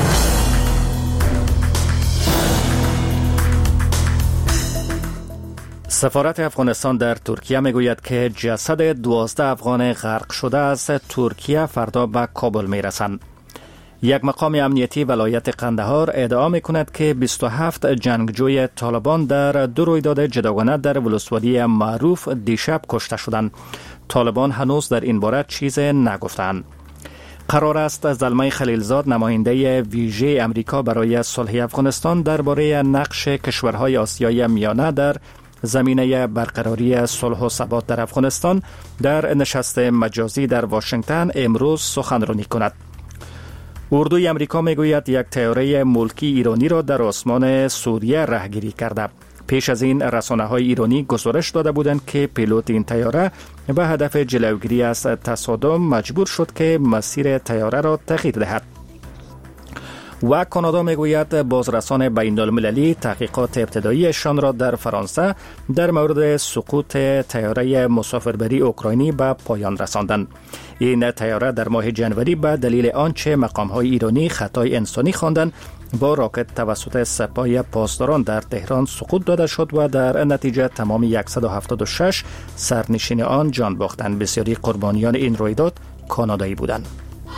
سفارت افغانستان در ترکیه میگوید که جسد دوازده افغان غرق شده از ترکیه فردا به کابل میرسند. یک مقام امنیتی ولایت قندهار ادعا میکند که بیست و هفت جنگجوی طالبان در دو رویداد جداگانه در ولسوالی معروف دیشب کشته شدند. طالبان هنوز در این باره چیز نگفتند. قرار است زلمه خلیلزاد نماینده ویژه امریکا برای صلح افغانستان درباره نقش کشورهای آسیای میانه در زمینه برقراری صلح و ثبات در افغانستان در نشست مجازی در واشنگتن امروز سخنرانی کند. اردوی امریکا میگوید یک طیاره ملکی ایرانی را در آسمان سوریه رهگیری کرده. پیش از این رسانه‌های ایرانی گزارش داده بودند که پیلوت این طیاره به هدف جلوگیری از تصادم مجبور شد که مسیر طیاره را تغییر دهد. و کانادا میگوید بازرسان بین المللی تحقیقات ابتداییشان را در فرانسه در مورد سقوط طیاره مسافربری اوکراینی به پایان رساندند. این طیاره در ماه جنوری به دلیل آنچه مقام‌های ایرانی خطای انسانی خواندند با راکت توسط سپاه پاسداران در تهران سقوط داده شد و در نتیجه تمام صد و هفتاد و شش سرنشین آن جان باختند. بسیاری قربانیان این رویداد کانادایی بودند.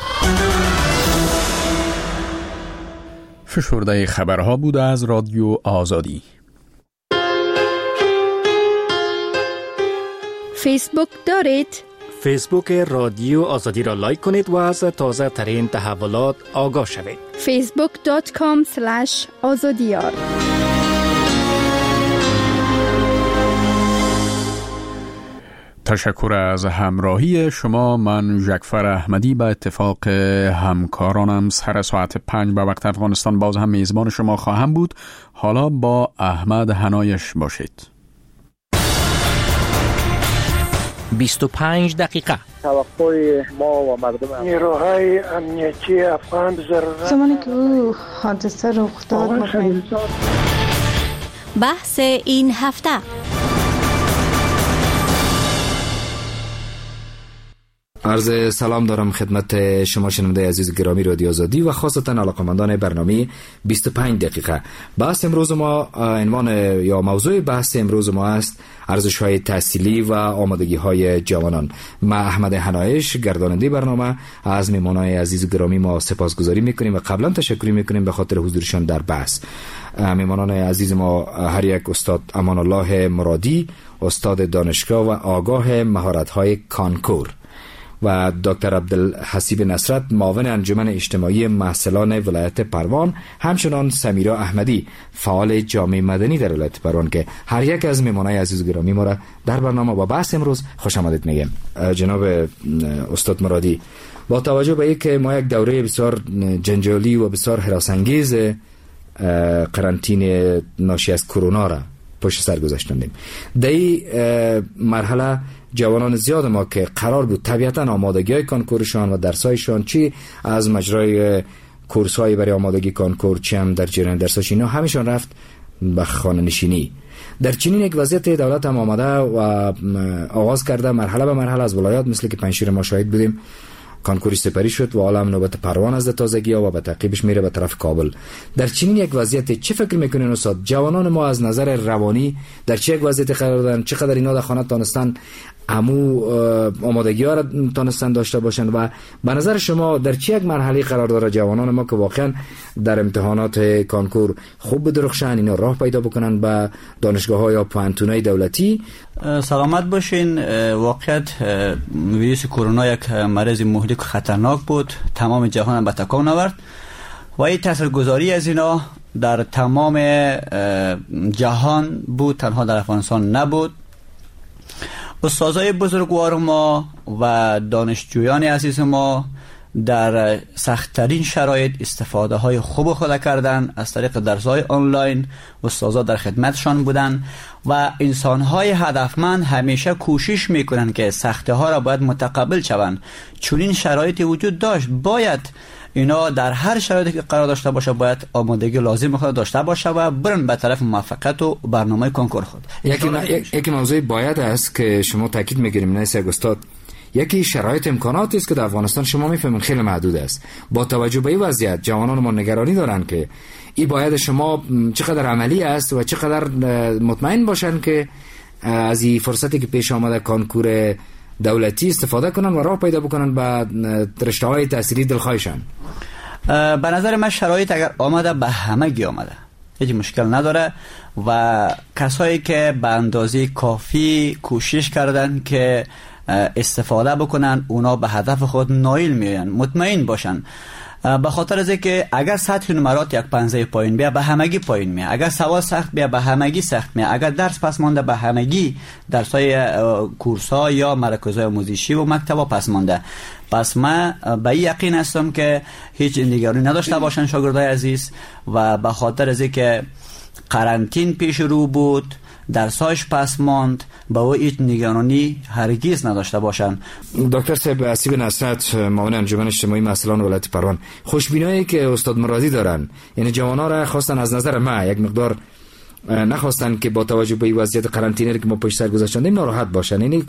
فشرده خبرها بود از رادیو آزادی. فیسبوک دارید؟ فیسبوک رادیو آزادی را لایک کنید و از تازه ترین تحولات آگاه شوید. فیسبوک دات کام سلش آزادیار. تشکر از همراهی شما. من جعفر احمدی به اتفاق همکارانم سر ساعت پنج به وقت افغانستان باز هم میزبان شما خواهم بود. حالا با احمد هنایش باشید. بیست و پنج دقیقه. توقع ما و مردم نیروهای امنیتی افغان ضرورت زمانی که او حادثه رخ داد بحث این هفته. عرض سلام دارم خدمت شما شنونده عزیز گرامی رادیو آزادی و خاصتا علاقه‌مندان برنامه بیست و پنج دقیقه. بحث امروز ما عنوان یا موضوع بحث امروز ما است ارزش‌های تحصیلی و آمادگی‌های جوانان. ما احمد هنایش گرداننده برنامه از میهمانان عزیز گرامی ما سپاسگزاری می‌کنیم و قبلا تشکر می‌کنیم به خاطر حضورشان در بحث. میهمانان عزیز ما هر یک استاد امان الله مرادی، استاد دانشگاه و آگاه مهارت‌های کانکور، و دکتر عبدالحسیب نصرت معاون انجمن اجتماعی محصلان ولایت پروان، همچنان سمیرا احمدی فعال جامعه مدنی در ولایت پروان که هر یک از میهمانان عزیز گرامی ما را در برنامه با بحث امروز خوش آمدید میگم. جناب استاد مرادی، با توجه به اینکه ما یک دوره بسیار جنجالی و بسیار هراس‌انگیز قرنطینه ناشی از کرونا را پشت سر گذاشتیم، در این مرحله جوانان زیاد ما که قرار بود طبیعتا آمادگی‌های کانکورشان و درسایشان چی از مجرای کورس‌های برای آمادگی کانکور چی هم در جریان درساش اینا همیشان رفت به خانه نشینی. در چنین یک وضعیت دولت هم آمده و آغاز کرده مرحله به مرحله از ولایات مثل که پنجشیر ما شاهد بودیم کانکوری سپری شد و حالا هم نوبت پروان از تازگی و به تعقیبش میره به طرف کابل. در چنین یک وضعیت چه فکر میکنین استاد؟ جوانان ما از نظر روانی در چه یک وضعیت قرار دارن؟ چقدر اینا در خانه تانستن امو آمادگی ها را تانستن داشته باشند و به نظر شما در چه یک مرحله قرار داره جوانان ما که واقعا در امتحانات کانکور خوب بدرخشن، اینا راه پیدا بکنن به دانشگاه ها یا پوانتونای دولتی؟ سلامت باشین. واقعیت ویروس کرونا یک مرض مهلک و خطرناک بود، تمام جهان به تکان آورد و این تاثیرگذاری از اینا در تمام جهان بود، تنها در افغانستان نبود. استادای بزرگوار ما و دانشجویان عزیز ما در سخت‌ترین شرایط استفاده های خوب خود کردن از طریق درس های آنلاین. استادا در خدمتشان بودن و انسان های هدفمند همیشه کوشش میکنن که سختی ها را باید متقبل شوند. چون این شرایطی وجود داشت، باید اینا در هر شرایطی که قرار داشته باشه باید آمادگی لازم خود داشته باشه و برن به طرف موفقیت و برنامه کنکور خود. یکی یکی موضوع باید است که شما تاکید میگیریم نه سگ استاد، یکی شرایط امکاناتی است که در افغانستان شما میفهمین خیلی محدود است. با توجه به این وضعیت جوانان ما نگرانی دارن که این باید شما چقدر عملی است و چقدر مطمئن باشن که از این فرصتی که پیش آمده کنکور دولتی استفاده کنن و راه پیدا بکنن به رشته‌های تحصیلی دلخواهشان. به نظر من شرایط اگر آمده به همگی آمده، هیچ مشکل نداره و کسایی که به اندازه کافی کوشش کردن که استفاده بکنن اونا به هدف خود نایل میان، مطمئن باشن. به خاطر از اینکه اگر سطح نمرات یک پنجه پایین بیا به همگی پایین میاد، اگر سوال سخت بیا به همگی سخت میاد، اگر درس پس مانده به همگی درسای کورس‌ها یا مراکزهای آموزشی و مکتب‌ها پس مانده. پس من به این یقین هستم که هیچ نگرانی نداشته باشن شاگردای عزیز و به خاطر از اینکه قرنطین پیش رو بود، درساش پس ماند، با او هیچ نگرانی هرگز نداشته باشن. دکتر صاحب اسیب نصرت، معاون انجمن اجتماعی مسئولان ولایت پروان، خوشبینایی که استاد مرادی دارن، یعنی جوانا را خواستن از نظر ما یک مقدار نخواستن که با توجه به وضعیت قرنطینه که ما پشت سر گذاشتیم ناراحت باشن، یعنی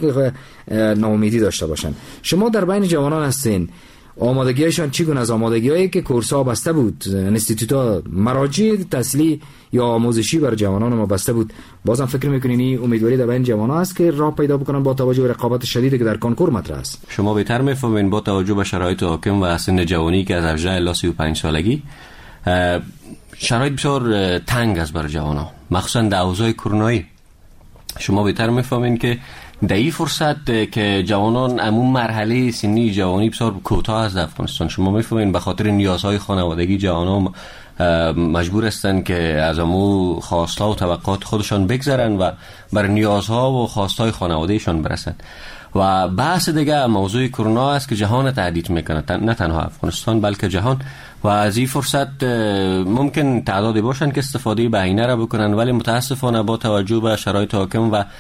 ناامیدی داشته باشن. شما در بین جوانان هستین، آمادگیشان چگونه از آمادگی‌هایی که کورس‌ها بسته بود، انستیتوت‌ها، مراجع تحصیلی یا آموزشی بر جوانان ما بسته بود، بازم فکر می‌کنین این امیدواری در بین جوانان است که راه پیدا بکنن با توجه به رقابت شدیدی که در کنکور مطرح است؟ شما بهتر می‌فهمین با توجه به شرایط حاکم و سن جوانی که از هجده الی سی و پنج سالگی شرایط بسیار تنگ است برای جوانان، مخصوصا در اوضاع کرونایی. شما بهتر می‌فهمین که در این فرصت که جوانان امون مرحله سنی جوانی بسیار کوتاه است در افغانستان، شما میفهمین به خاطر نیازهای خانوادگی جوانان مجبور هستند که از امو خواستها و توقعات خودشان بگذرن و بر نیازها و خواستهای خانوادهشان برسن. و بحث دیگه موضوع کرونا است که جهان تهدید میکنه، نه تنها افغانستان بلکه جهان، و از این فرصت ممکن تعدادی باشن که استفاده بهینه را بکنن، ولی متاسفانه با توجه به شرایط حاکم و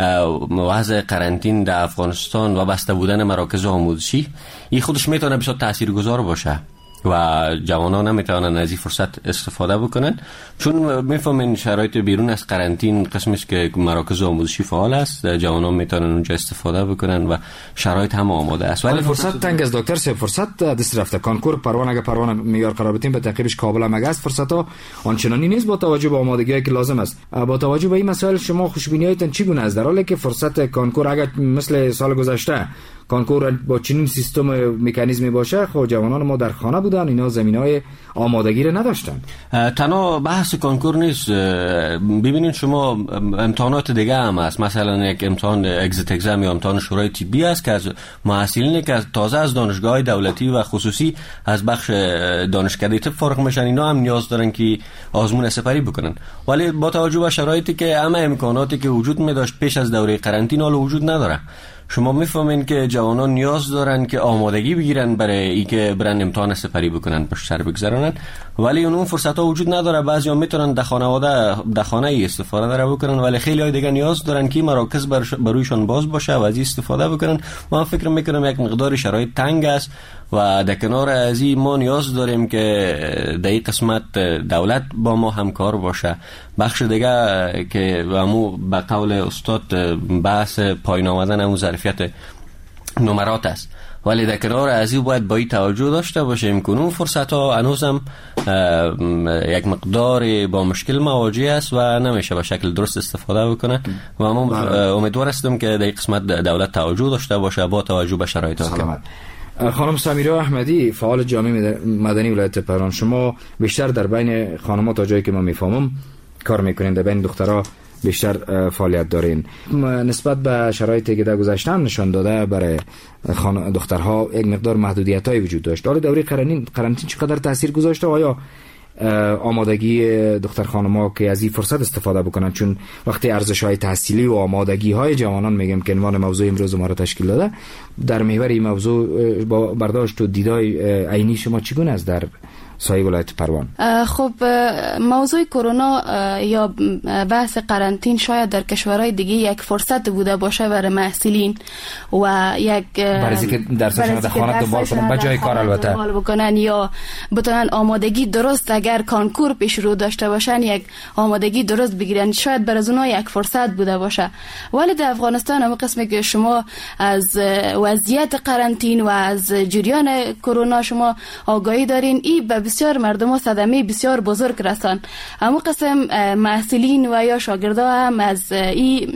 وضع قرنطین در افغانستان و بسته بودن مراکز آموزشی، این خودش میتونه بسیار تاثیرگذار باشه و جوانان نمیتونن از این فرصت استفاده بکنن، چون میفهمین شرایط بیرون از قرنطین قسمی است که مراکز آموزشی فعال است، جوانان میتونن اونجا استفاده بکنن و شرایط هم آماده است. ولی فرصت تنگ از دکتر سه فرصت دست رفته. کنکور پروان اگه پروان معیار قرار بدیم به تعقیبش کابل هم است، فرصت ها آنچنانی نیست با توجه به آمادگی که لازم است. با توجه به این مسائل شما خوشبینیاتون چگونه است، در حالی که فرصت کنکور اگه مثل سال گذشته کنکور با چنین سیستم مکانیزمی باشه، خب جوانان ما در خانه بودن، اینا زمینای آمادگی رو نداشتن. تنها بحث کنکور نیست، ببینید شما امتحانات دیگه هم هست، مثلا یک امتحان اگزیت اگزم یا امتحان شورای طبی است که از محصلینی که تازه از دانشگاه دولتی و خصوصی از بخش دانشکده طب فارغ میشن، اینا هم نیاز دارن که آزمون سپری بکنن، ولی با توجه به شرایطی که همه امکاناتی که وجود می داشت پیش از دوره قرنطینه حالا وجود نداره. شما میفهمین که جوانان نیاز دارن که آمادگی بگیرن برای اینکه برن امتحان سپری بکنن، پشت سر بگذرونن، ولی اون فرصت ها وجود نداره. بعضیا میتونن در خانواده در خانه ای استفاده داره بکنن، ولی خیلی های دیگه نیاز دارن که مراکز برویشون باز باشه و از این استفاده بکنن. من فکر میکنم یک مقدار شرایط تنگ است و در کنار از این ما نیاز داریم که در این قسمت دولت با ما همکار باشه. بخش دیگه که همو به قول استاد بحث پایین آمدن همو ظرفیت نمرات است، ولی در کنار از این باید با این توجه داشته باشیم که اون فرصت ها هنوزم یک مقدار با مشکل مواجه است و نمیشه به شکل درست استفاده بکنه و ما امیدوار هستم که در این قسمت دولت توجه داشته باشه با توجه به شرایط ها. خانم سمیرا احمدی، فعال جامعه مدنی ولایت پروان، شما بیشتر در بین خانم‌ها تا جایی که من میفهمم کار میکنین، در بین دخترها بیشتر فعالیت دارین. نسبت به شرایطی که در گذشته هم نشان داده برای دخترها یک مقدار محدودیت‌های وجود داشت. حالا دوره قرنطین قرنطین چقدر تاثیر گذاشته؟ آیا آمادگی دختر خانم‌ها که از این فرصت استفاده بکنن، چون وقتی ارزش‌های تحصیلی و آمادگی‌های جوانان میگم که عنوان موضوع امروز ما را تشکیل داده، در محور این موضوع با برداشت و دیدای عینی شما چگونه است در سایه ولایت پروان؟ خب موضوع کرونا یا بحث قرنطین شاید در کشورهای دیگه یک فرصت بوده باشه برای محصلین و یک برای که درسشون در خانه دنبال کنن به جای کار البته دنبال بکنن یا بتونن آمادگی درست، اگر کانکور پیش رو داشته باشن یک آمادگی درست بگیرن، شاید برای اونها یک فرصت بوده باشه. ولی در افغانستان هم قسمی که شما از وضعیت قرنطین و از جریان کرونا شما آگاهی دارین، این به بسیار مردم صدمه بسیار بزرگ رسان. اما قسم محصلین و یا شاگردا هم از این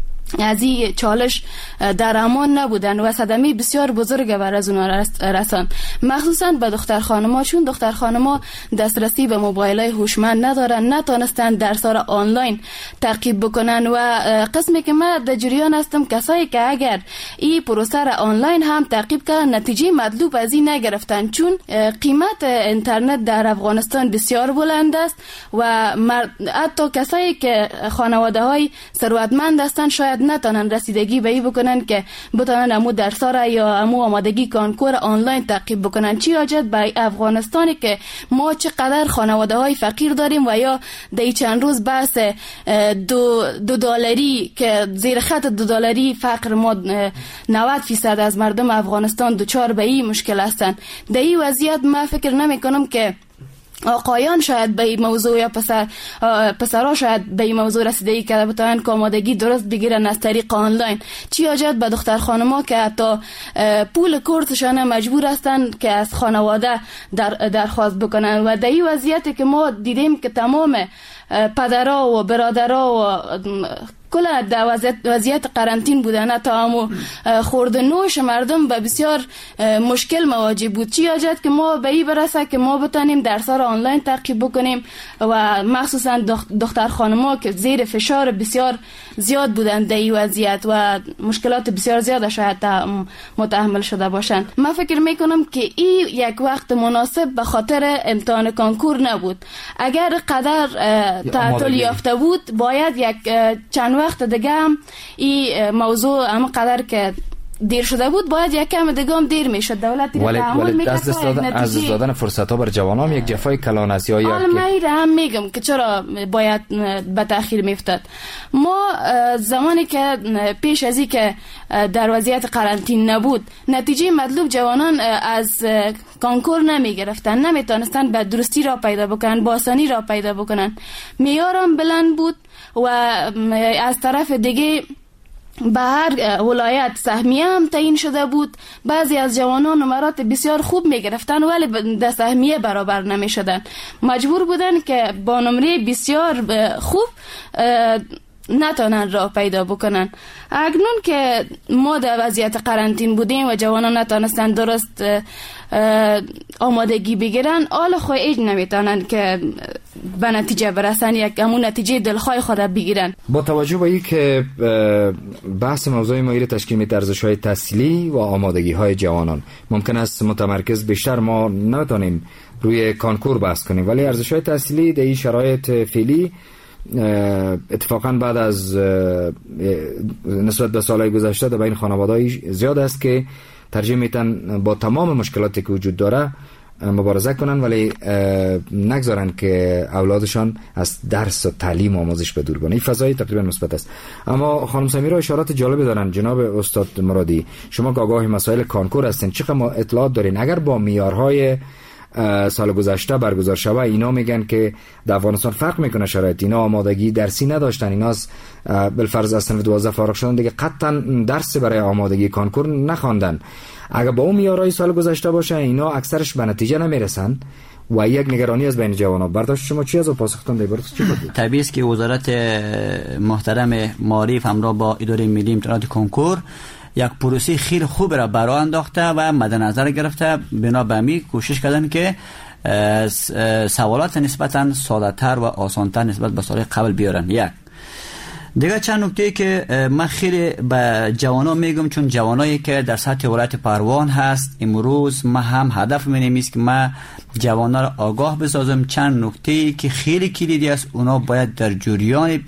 از این چالش در امان نبودن و صدمه بسیار بزرگ بر از اونها رسان، مخصوصا به دختر خانما، چون دختر خانما دسترسی به موبایل های هوشمند ندارن، نتونستن درس را آنلاین تعقیب بکنن. و قسمی که من در جریان هستم کسایی که اگر این پروسه را آنلاین هم تعقیب کردن نتیجه مطلوب از این نگرفتن، چون قیمت اینترنت در افغانستان بسیار بلند است و حتی کسایی که خانواده های ثروتمند هستند شاید نتونن رسیدگی به این بکنن که بتونن امو درسا را یا امو آمادگی کانکور آنلاین تعقیب بکنن. چی حاجت برای افغانستانی که ما چقدر خانواده های فقیر داریم و یا در چند روز بحث دو, دو دلاری که زیر خط دو دلاری فقر ما نود فیصد از مردم افغانستان دوچار به این مشکل هستن. در این وضعیت ما فکر نمی کنم که آقایان شاید به این موضوع یا پسر پسرها شاید به این موضوع رسیدگی کرده بتوانند که آمادگی درست بگیرن از طریق آنلاین. چی حاجت به دختر خانم‌ها که حتی پول کورسشان مجبور هستند که از خانواده در درخواست بکنن. و در این وضعیتی که ما دیدیم که تمام پدرها و برادرها و کلا در وضعیت, وضعیت قرنطین بودن، حتی همو خورد نوش مردم به بسیار مشکل مواجه بود. چی حاجت که ما به این برسه که ما بتانیم درس‌ها را آنلاین تعقیب بکنیم و مخصوصا دختر خانم‌ها که زیر فشار بسیار زیاد بودن در این وضعیت و مشکلات بسیار زیاد شاید متحمل شده باشند. من فکر میکنم که این یک وقت مناسب به خاطر امتحان کانکور نبود. اگر قدر تعطیل یافته بود باید یک چند وقت دیگه هم این موضوع هم قدر که دیر شده بود باید یک کم دیگه هم دیر میشد. دولت ولی ولی از دست دادن از دادن فرصت ها بر جوانان یک جفای کلان است یا یک من هم میگم که چرا باید به تأخیر میفتاد. ما زمانی که پیش از این که در وضعیت قرنطین نبود نتیجه مطلوب جوانان از کانکور نمیگرفتن، نمیتونستن به درستی را پیدا بکنن، با آسانی را پیدا بکنن. معیارم بلند بود و از طرف دیگه به هر ولایت سهمیه هم تعیین شده بود. بعضی از جوانان نمرات بسیار خوب می گرفتن ولی در سهمیه برابر نمی شدن، مجبور بودن که با نمره بسیار خوب نتونن راه پیدا بکنن. اکنون که ما در وضعیت قرنطین بودیم و جوانان نتونستن درست آمادگی بگیرن، حال خود ایج نمیتونن که به نتیجه برسن، یک همون نتیجه دلخواه خود بگیرن. با توجه به این که بحث موضوع ما ایره تشکیل میده ارزش‌های تحصیلی و آمادگی‌های جوانان، ممکن است متمرکز بیشتر ما نتونیم روی کانکور بحث کنیم، ولی ارزش‌های تحصیلی در این شرایط فعلی اتفاقا بعد از نسبت به سالهای گذشته در بین خانواده‌ای زیاد است که ترجیح میتن با تمام مشکلاتی که وجود داره مبارزه کنن ولی نگذارن که اولادشان از درس و تعلیم و آموزش به دور بانه. این فضای تقریبا مثبت است. اما خانم سمیرا اشارات جالبی دارن. جناب استاد مرادی، شما که آگاه مسائل کانکور هستین، چقدر اطلاعات دارین؟ اگر با معیارهای سال گذشته برگزار شده اینا میگن که در افغانستان فرق میکنه شرایط، اینا آمادگی درسی نداشتن، اینا از بالفرض از سنف دوازده فارغ شدن دیگه قطعا درس برای آمادگی کانکور نخواندن. اگر با اون معیارهای سال گذشته باشه اینا اکثرش به نتیجه نمیرسن و یک نگرانی از بین جوانان. برداشت شما چی از پاسختون در بارش چی بود؟ طبیعی است که وزارت محترم معارف همراه با اداره ملی امتحانات کنکور یک پروسه خیلی خوب را برای انداخته و مد نظر گرفته، بنا به می کوشش کردن که سوالات نسبتا ساده تر و آسان تر نسبت به سال قبل بیارن. یک دیگه چند نکته که من خیلی به جوانان میگم، چون جوانایی که در سطح ولایت پروان هست امروز ما هم هدف می نمیست که ما جوانان را آگاه بسازم چند نکته که خیلی کلیدی است، اونا باید در جریان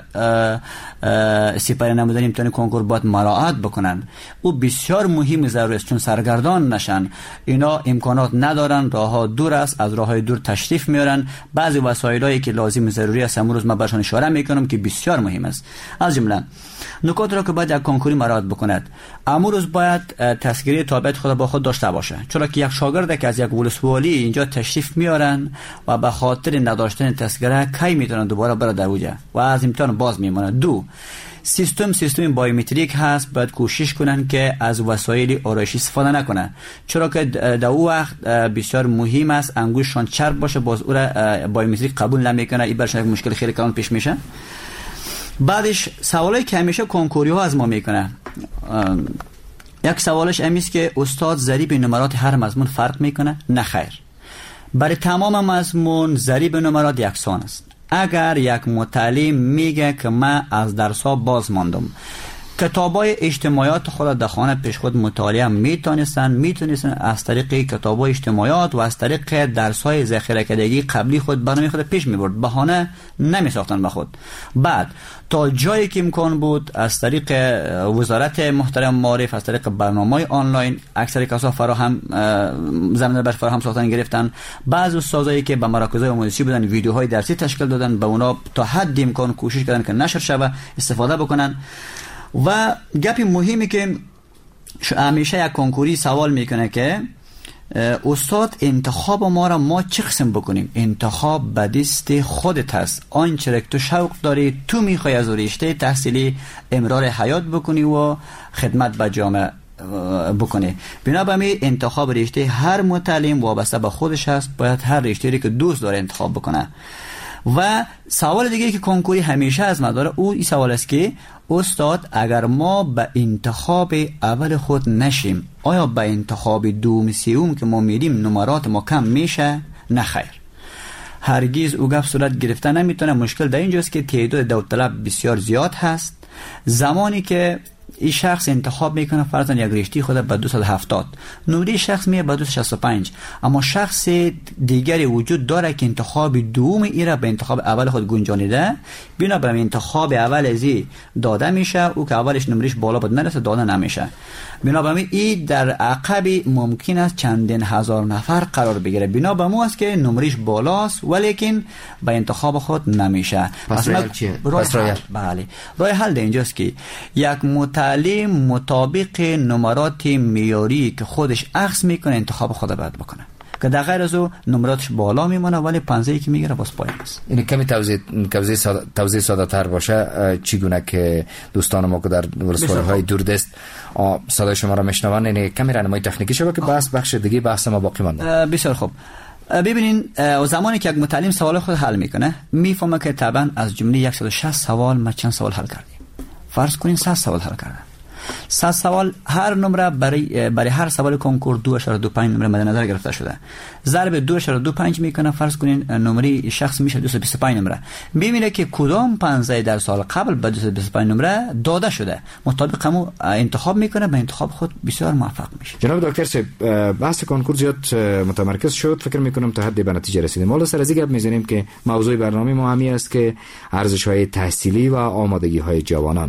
سپری نمودن امتحان کنکور باید مراعات بکنن. او بسیار مهم ضروری است چون سرگردان نشن. اینا امکانات ندارن، راه ها دور است، از راه های دور تشریف میارن. بعضی وسایلی که لازم ضروری است امروز من برشان اشاره میکنم که بسیار مهم است. از جمله نکات را که باید یک کنکوری مراعات بکند. امروز باید تذکره تابعیت خود با خود داشته باشه، چرا که یک شاگرد که از یک ولسوالی اینجا تشریف میارن و به خاطر نداشتن تذکره کی میتونن دوباره بره در اوجه و از امتحان باز میمونه. دو، سیستم سیستم بایومتریک هست، باید کوشش کنن که از وسایل آرایشی استفاده نکنن، چرا که در او وقت بسیار مهم است انگشتشان چرب باشه، باز او را بایومتریک قبول نمیکنه، این برشان یک مشکل خیلی کلان پیش میشه. بعدش سوالایی که همیشه کنکوری ها از ما میکنه، یک سوالش امیست که استاد ضریب نمرات هر مضمون فرق میکنه؟ نه خیر، برای تمام مضمون ضریب نمرات یکسان است. اگر یک مطالعه میگه که من از درس ها باز ماندم، کتابای اجتماعات خود در خانه پیش خود مطالعه میتونستن میتونستن از طریق کتابای اجتماعات و از طریق درس های ذخیره کردگی قبلی خود برنامه خود پیش میبرد، بهانه نمیساختن به خود. بعد تا جایی که امکان بود از طریق وزارت محترم معارف، از طریق برنامه‌های آنلاین اکثر کسا فراهم زمینه بر فراهم ساختن گرفتن. بعضی استادایی که به مراکزهای آموزشی بودن ویدیوهای درسی تشکیل دادن، به اونا تا حد امکان کوشش کردن که نشر شوه استفاده بکنن. و گپی مهمی که همیشه یک کنکوری سوال میکنه که استاد انتخاب ما را ما چه قسم بکنیم؟ انتخاب به دست خودت هست، آنچه را که تو شوق داری تو میخوای از رشته تحصیلی امرار حیات بکنی و خدمت به جامعه بکنی. بنابراین انتخاب رشته هر متعلم وابسته به خودش هست، باید هر رشته که دوست داره انتخاب بکنه. و سوال دیگه که کنکوری همیشه از ما داره او این سوال است که استاد اگر ما به انتخاب اول خود نشیم، آیا به انتخاب دوم سوم که ما میریم نمرات ما کم میشه؟ نه خیر، هرگز او گپ صورت گرفته نمیتونه. مشکل در اینجاست که تعداد داوطلب بسیار زیاد هست. زمانی که این شخص انتخاب میکنه فرضاً یک رشته خود به دویست و هفتاد، نمره شخص میه به دویست و شصت و پنج، اما شخص دیگری وجود داره که انتخاب دوم این را به انتخاب اول خود گنجانیده، بنابراین انتخاب اول ازی داده میشه، او که اولش نمرش بالا بود نرسه داده نمیشه. بنابراین این در عقب ممکن است چندین هزار نفر قرار بگیره. بنابراین است که نمرش بالاست ولیکن به انتخاب خود نمیشه. پس راه چیه؟ پس راه بله راه حل در اینجاست که یک متعلم مطابق نمرات معیاری که خودش اخذ میکنه انتخاب خود باید بکنه، که در غیر از او نمراتش بالا میمونه ولی پنجه‌ای که میگیره باز پایین است. این کمی توضیح توضیح ساده توضیح ساده تر باشه چگونه که دوستان ما که در ولسوالی‌های دوردست صدای شما را میشنوند، یعنی کمی راهنمایی تکنیکی شده که بحث بخش دیگه بحث ما باقی مانده. بسیار خوب. ببینین زمانی که یک متعلم سوال خود حل میکنه میفهمه که طبعا از جمله صد و شصت سوال ما چند سوال حل کردیم. فرض کنین صد سوال حل کرده. صد سوال هر نمره برای برای هر سوال کنکور دو اشاره دو پنج نمره مد نظر گرفته شده. ضرب دو اشاره دو پنج میکنه، فرض کنین نمره شخص میشه دویست و بیست و پنج نمره. میبینه که کدام پنجاه در سال قبل به دویست و بیست و پنج نمره داده شده، مطابق همو انتخاب میکنه، به انتخاب خود بسیار موفق میشه. جناب دکتر صاحب بحث کنکور زیاد متمرکز شد، فکر میکنم تا حد به نتیجه رسیدیم. حالا سر از این گپ میزنیم که موضوع برنامه ما همی است که ارزش های تحصیلی و آمادگی های جوانان.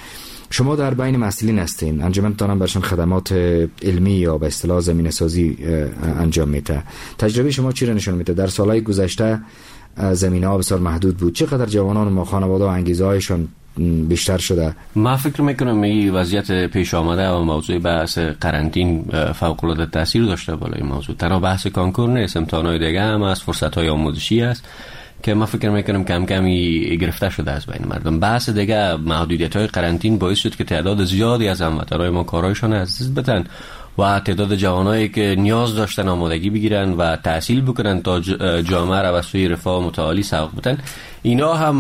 شما در بین مسئولین هستین، انجمنتان برشان خدمات علمی یا به اصطلاح زمینه سازی انجام میده. تجربه شما چی را نشون میده؟ در سالهای گذشته زمینه ها بسیار محدود بود، چقدر جوانان ما خانواده و انگیزه هایشان بیشتر شده؟ من فکر میکنم این وضعیت پیش آمده و موضوع بحث قرنطین فوق العاده تاثیر داشته بالای موضوع. تنها بحث کنکور نیست، امتحانات دیگه هم از فرصت های آموزشی است که من فکر میکنم کم کمی گرفته شده از بین مردم. بحث دیگه محدودیت های قرنطین باعث شد که تعداد زیادی از هموطنان ما کارهایشان از دست بدن و تعداد جوانایی که نیاز داشتن آمادگی بگیرن و تحصیل بکنن تا جامعه را به سوی رفاه متعالی سوق بدن، اینا هم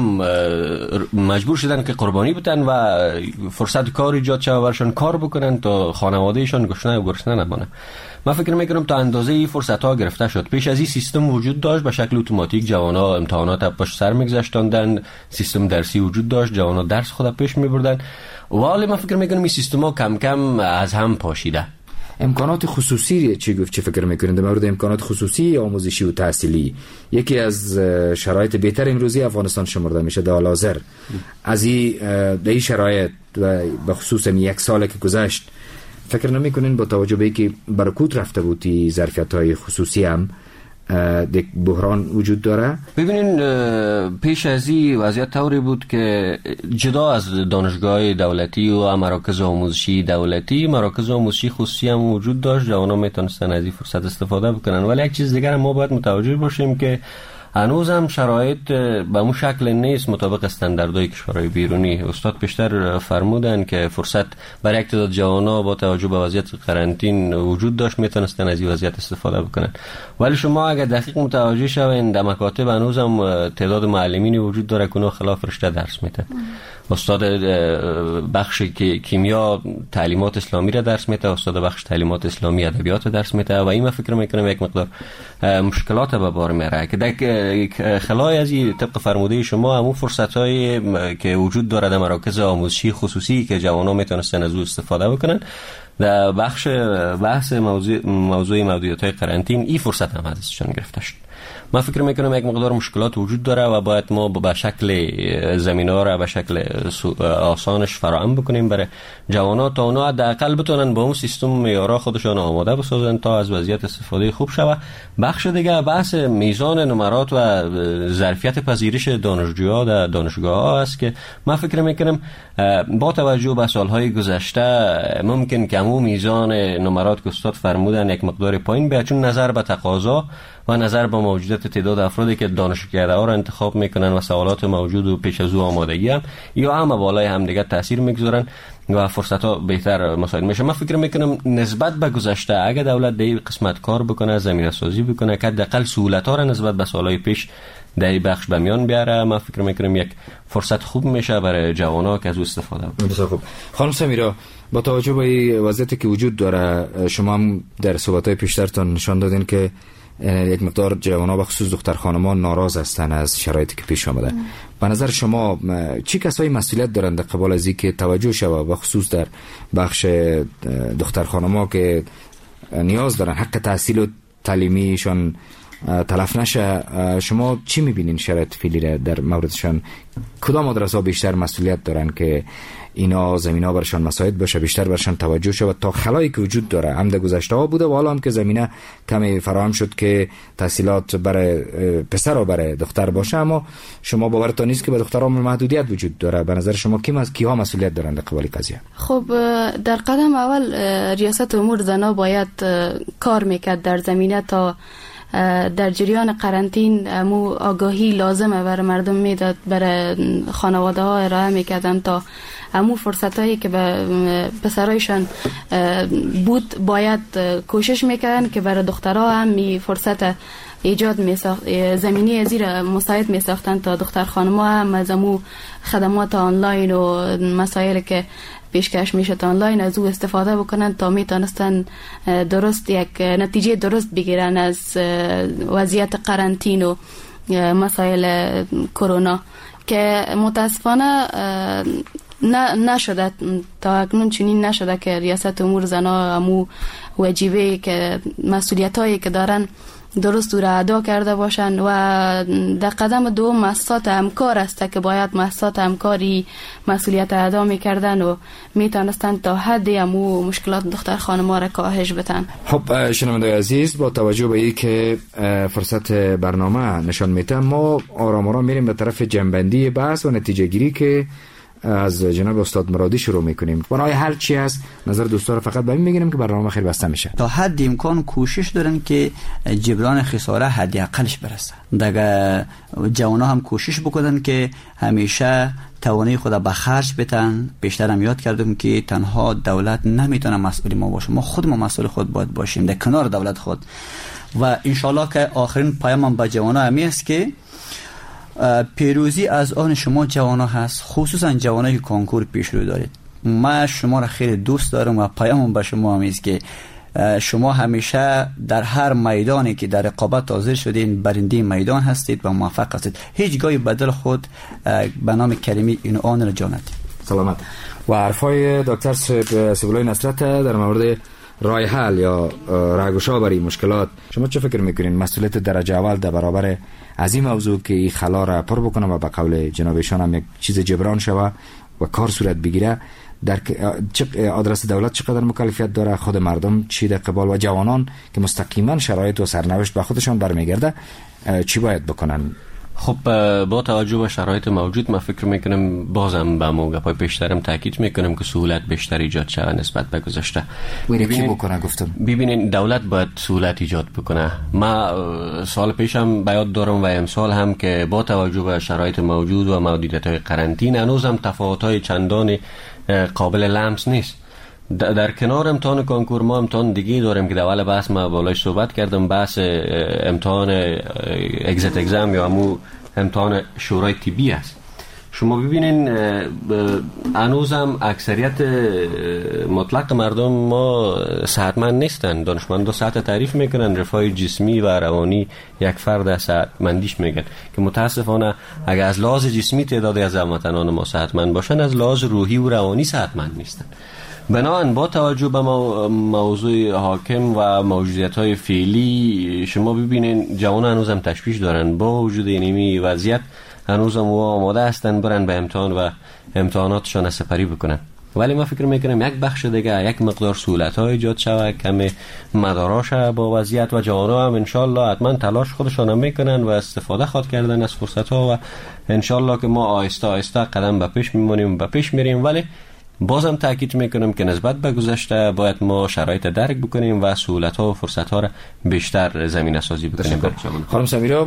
مجبور شدن که قربانی بدن و فرصت کار ایجاد شود برشان کار بکنن تا خانوادهشان گشنه و گرسنه نمانه. من فکر میکنم تا اندازه این فرصت ها گرفته شد. پیش از این سیستم وجود داشت، به شکل اتوماتیک جوانا امتحانات پشت سر میگذاشتندن، سیستم درسی وجود داشت، جوانا درس خود پیش میبردن، ولی من فکر میکنم این سیستم ها کم کم از هم پاشیده. امکانات خصوصی چی گفت، چی فکر میکنید در مورد امکانات خصوصی آموزشی و تحصیلی؟ یکی از شرایط بهتر امروزی افغانستان شمرده میشه در حال حاضر. از این در این شرایط و به خصوص یک سال که گذشت فکر نمیکنین با توجه به اینکه برکوت رفته بود ظرفیت‌های خصوصی هم یک بحران وجود داره؟ ببینین پیش از این وضعیت طوری بود که جدا از دانشگاه دولتی و مراکز آموزشی دولتی، مراکز آموزشی خصوصی هم وجود داشت، جوانا میتونستن از این فرصت استفاده بکنن. ولی یک چیز دیگر ما باید متوجه باشیم که هنوز هم شرایط به اون شکل نیست مطابق استانداردهای کشورهای بیرونی. استاد پیشتر فرمودن که فرصت برای یک تعداد جوانا با توجه به وضعیت قرنطین وجود داشت، میتونستن از این وضعیت استفاده بکنن. ولی شما اگر دقیق متوجه شوین در مکاتب هنوز هم تعداد معلمینی وجود داره که اونها خلاف رشته درس میده. استاد بخش کیمیا تعلیمات اسلامی را درس میده، استاد بخش تعلیمات اسلامی ادبیات درس میده و این من فکر میکنم یک مقدار مشکلات به بار میاره که در خلای از این طبق فرموده شما همون فرصت‌هایی که وجود داره در مراکز آموزشی خصوصی که جوانان میتونستن از او استفاده بکنن در بخش بحث موضوع موضوع محدودیت‌های قرنطین این فرصت هم ازشون گرفته شد. من فکر میکنم یک مقدار مشکلات وجود داره و باید ما به شکل زمینه‌ها را به شکل آسانش فراهم بکنیم برای جوانات تا اونا حداقل بتونن با اون سیستم معیارها خودشون آماده بسازن تا از وضعیت استفاده خوب شود. بخش دیگه بحث میزان نمرات و ظرفیت پذیرش دانشجوها در دانشگاه‌ها است که من فکر میکنم با توجه به سالهای گذشته ممکن که همون میزان نمرات که استاد فرمودن یک مقدار پایین بیاد، چون نظر به تقاضا و نظر به موجودیت تعداد افرادی که دانشکده ها را انتخاب میکنن و سوالات موجود و پیش از او آمادگی هم یا هم بالای هم دیگه تاثیر میگذارن و فرصت ها بهتر مساعد میشه. من فکر میکنم نسبت به گذشته اگه دولت در این قسمت کار بکنه، زمینه سازی بکنه که حداقل سهولت ها را نسبت به سالهای پیش در این بخش به میان بیاره، من فکر میکنم یک فرصت خوب میشه برای جوانا که از او استفاده بکنه. بسیار خوب. خانم سمیرا، با توجه به وضعیتی که وجود داره، شما هم در صحبت‌های پیشترتان نشان دادین که یک مقدار جوانا به خصوص دختر خانمان ناراض هستن از شرایطی که پیش آمده. به نظر شما چی کسایی مسئولیت دارند در قبال از اینکه توجه شود به خصوص در بخش دختر خانما که نیاز دارن حق تحصیل و تعلیمیشان تلف نشه؟ شما چی میبینین شرایط فعلی در موردشان؟ کدام مدرسه ها بیشتر مسئولیت دارن که اینا زمینه برشان مساعد باشه، بیشتر برشان توجه شود تا خلایی که وجود داره هم در گذشته ها بوده و حالا هم که زمینه کمی فراهم شد که تحصیلات برای پسر و برای دختر باشه، اما شما باورتان نیست که به دخترها محدودیت وجود داره؟ به نظر شما کی از کیها مسئولیت دارند در قبال قضیه؟ خب در قدم اول ریاست امور زنا باید کار میکرد در زمینه تا در جریان قرنطین امو آگاهی لازمه برای مردم میداد، برای خانواده ها ارائه میکردن تا امو فرصت هایی که به پسرایشان بود باید کوشش میکردن که برای دخترها هم می فرصت ایجاد میساخت، زمینی زیر مساعد میساختن تا دختر خانم‌ها هم از امو خدمات آنلاین و مسائل که پیشکش میشه تا آنلاین از او استفاده بکنن تا میتونستن درست یک نتیجه درست بگیرن از وضعیت قرنطین و مسائل کرونا که متاسفانه نه نشده تا اکنون چنین نشده که ریاست امور زنا امو واجبه که مسئولیت هایی که دارن درست را ادا کرده باشن و در قدم دوم مؤسسات همکار است که باید مؤسسات همکاری مسئولیت ادا میکردن و میتونستن تا حدی امو مشکلات دختر خانم‌ها را کاهش بدن. خب شنوندگان عزیز، با توجه به این که فرصت برنامه نشان میده ما آرام آرام میریم به طرف جنبندی بحث و نتیجه گیری که از جناب استاد مرادی شروع میکنیم. برای حل چی است؟ نظر دوستان فقط به این میگیم که برنامه خیر بسته میشه. تا حد امکان کوشش دارن که جبران خساره حد اقلش برسه. دیگه جوانا هم کوشش بکنن که همیشه توانایی خود به خرج بدن. بیشتر هم یاد کردم که تنها دولت نمیتونه مسئول ما باشه، ما خود ما مسئول خود باید باشیم در کنار دولت خود. و انشالله که آخرین پیامم به جوانا همی است که پیروزی از آن شما جوانا هست، خصوصا جوانایی که کنکور پیش رو دارید. من شما را خیلی دوست دارم و پیامم به شما هم است که شما همیشه در هر میدانی که در رقابت حاضر شدین برنده میدان هستید و موفق هستید. هیچ گاهی بدل خود به نام کریمی این آن را جانید. سلامت. و حرفای دکتر سیبلای نصرت در مورد راه حل یا راهگشا برای مشکلات، شما چه فکر میکنین مسئولیت درجه اول در برابر از این موضوع که این خلا را پر بکنه و به قول جنابشان هم یک چیز جبران شوه و کار صورت بگیره، در آدرس دولت چقدر مکلفیت داره، خود مردم چی در قبال و جوانان که مستقیما شرایط و سرنوشت به خودشان برمیگرده چی باید بکنن؟ خب با توجه به شرایط موجود من فکر میکنم بازم به موقع پیشترم تاکید میکنم که سهولت بیشتر ایجاد شود نسبت به گذشته. کی بکنه گفتم؟ ببینین دولت باید سهولت ایجاد بکنه. ما سال پیشم بیاد دارم و امسال هم که با توجه به شرایط موجود و محدودیت های قرنطینه هنوزم تفاوت های چندان قابل لمس نیست. در کنار امتحان کنکور ما امتحان دیگه داریم که در اول بحث ما بالاش صحبت کردم، بحث امتحان اگزیت اگزم یا همون امتحان شورای طبی است. شما ببینین هنوزم اکثریت مطلق مردم ما صحتمند نیستن. دانشمندا سطح تعریف میکنن رفاه جسمی و روانی یک فرد از صحتمندیش میگن که متاسفانه اگر از لحاظ جسمی تعدادی از هموطنان ما صحتمند باشن، از لحاظ روحی و روانی صحتمند نیستن. بنابراین با توجه به موضوع حاکم و موجودیت های فعلی شما ببینین جوان هنوزم تشویش دارن، با وجود اینمی وضعیت هنوزم و آماده هستن برن به امتحان و امتحاناتشان سپری بکنن. ولی ما فکر میکنم یک بخش دیگه یک مقدار سهولت های ایجاد شود، کم مداراش با وضعیت و جوانا هم انشالله حتما تلاش خودشان هم میکنن و استفاده خواهد کردن از فرصت ها و انشالله که ما آهسته آهسته قدم به پیش میمونیم به پیش میریم. ولی بازم تاکید میکنم که نسبت به گذشته باید ما شرایط درک بکنیم و سهولت ها و فرصت ها را بیشتر زمینه سازی بکنیم. خانم سمیرا،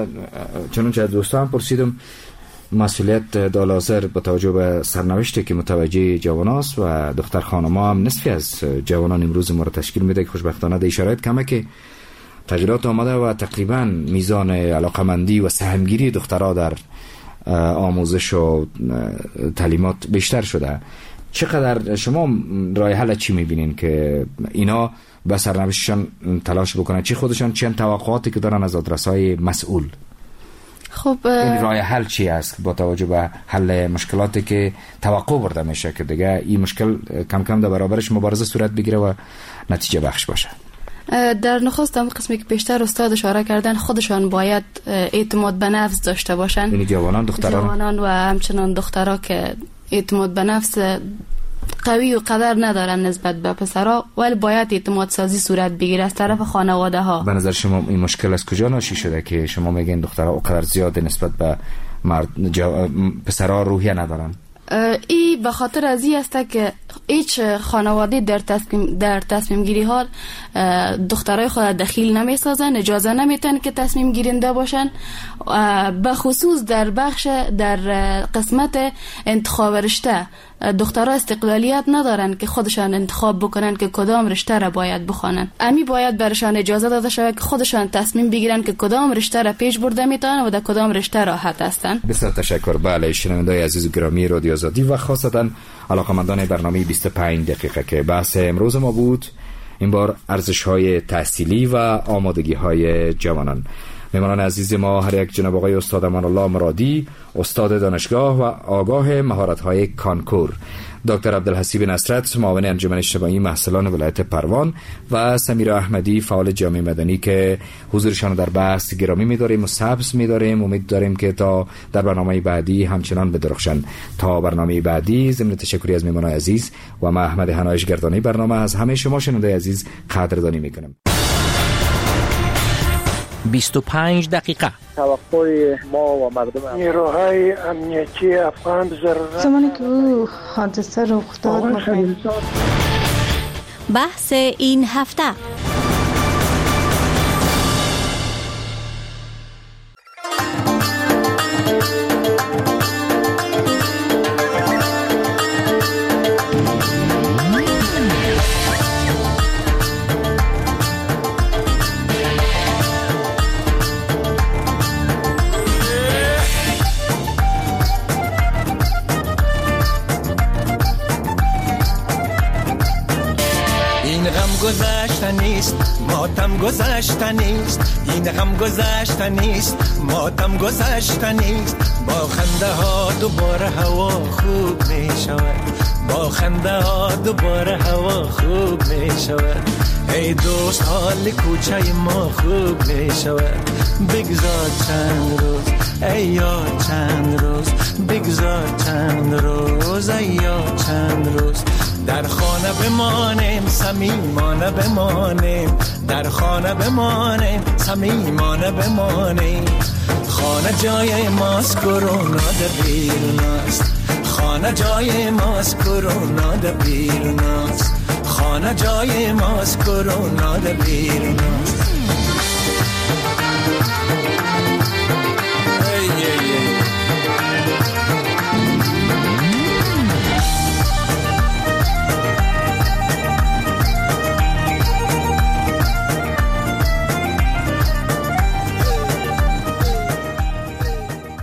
چنانچه از دوستان پرسیدم مسئولیت دالازر با توجه به سرنوشتی که متوجه جوان است و دختر خانما هم نصفی از جوانان امروز ما را تشکیل میده که خوشبختانه در شرایط کمه که تغییرات آمده و تقریبا میزان علاقمندی و سهمگیری دخترها در آموزش و تعلیمات بیشتر شده. چقدر شما راه حل چی میبینین که اینا به سرنوشتشان تلاش بکنن؟ چی خودشان چند توقعاتی که دارن از آدرس‌های مسئول؟ خب این راه حل چی است با توجه به حل مشکلاتی که توقع برده میشه که دیگه این مشکل کم کم در برابرش مبارزه صورت بگیره و نتیجه بخش باشه؟ در نخست هم قسمی که بیشتر استاد اشاره کردن خودشان باید اعتماد به نفس داشته باشن، یعنی جوانان دختران جوانان و همچنان دخترها که اعتماد به نفس قوی و قدر ندارن نسبت به پسرها، ولی باید اعتماد سازی صورت بگیره از طرف خانواده ها. به نظر شما این مشکل از کجا ناشی شده که شما میگین دخترها اونقدر زیاد نسبت به مرد جا... پسرها روحیه ندارن؟ ای به خاطر از این است که هیچ خانواده در تصمیم در تصمیم گیری ها دخترای خود دخیل نمی سازن، اجازه نمیتن که تصمیم گیرنده باشن، به خصوص در بخش در قسمت انتخاب رشته دخترها استقلالیت ندارن که خودشان انتخاب بکنن که کدام رشته را باید بخوانن. امی باید برشان اجازه داده شود که خودشان تصمیم بگیرن که کدام رشته را پیش برده میتونن و در کدام رشته راحت هستن. بسیار تشکر. بله، شنوندگان عزیز و گرامی رادیو آزادی و خاصتا علاقمندان برنامه بیست و پنج دقیقه که بحث امروز ما بود، این بار ارزش‌های تحصیلی و آمادگی‌های جوانان. مهمانان عزیز ما هر یک جناب آقای استاد امان الله مرادی، استاد دانشگاه و آگاه مهارت‌های کانکور، دکتر عبدالحسیب نصرت، معاون انجمن اجتماعی محصلان ولایت پروان و سمیرا احمدی، فعال جامعه مدنی که حضورشان در بحث گرامی می‌داریم و سبز می‌داریم. امید داریم که تا در برنامه بعدی همچنان بدرخشن. تا برنامه بعدی، ضمن تشکری از مهمانان عزیز و من احمد حنایش گردانی برنامه از همه شما شنونده عزیز قدردانی می‌کنم. بیست و پنج دقیقه توقع ما و مردم نیروهای امنیتی افغان ضرورت زمانی که او حادثه رخ داد بحث این هفته گذشته نیست، ما ماتم گذشته نیست، این غم گذشته نیست، ماتم گذشته نیست. با خنده ها دوباره هوا خوب می شود، با خنده ها دوباره هوا خوب می شود. ای دوست حال کوچه ما خوب می شود. بگذار چند روز ای یاد چند روز، بگذار چند روز ای یاد چند روز. در خانه بمانیم صمیمانه بمانیم، در خانه بمانیم صمیمانه بمانیم. خانه جای ماست کرونا در بیرون است، خانه جای ماست کرونا در بیرون است، خانه جای ماست کرونا در بیرون است.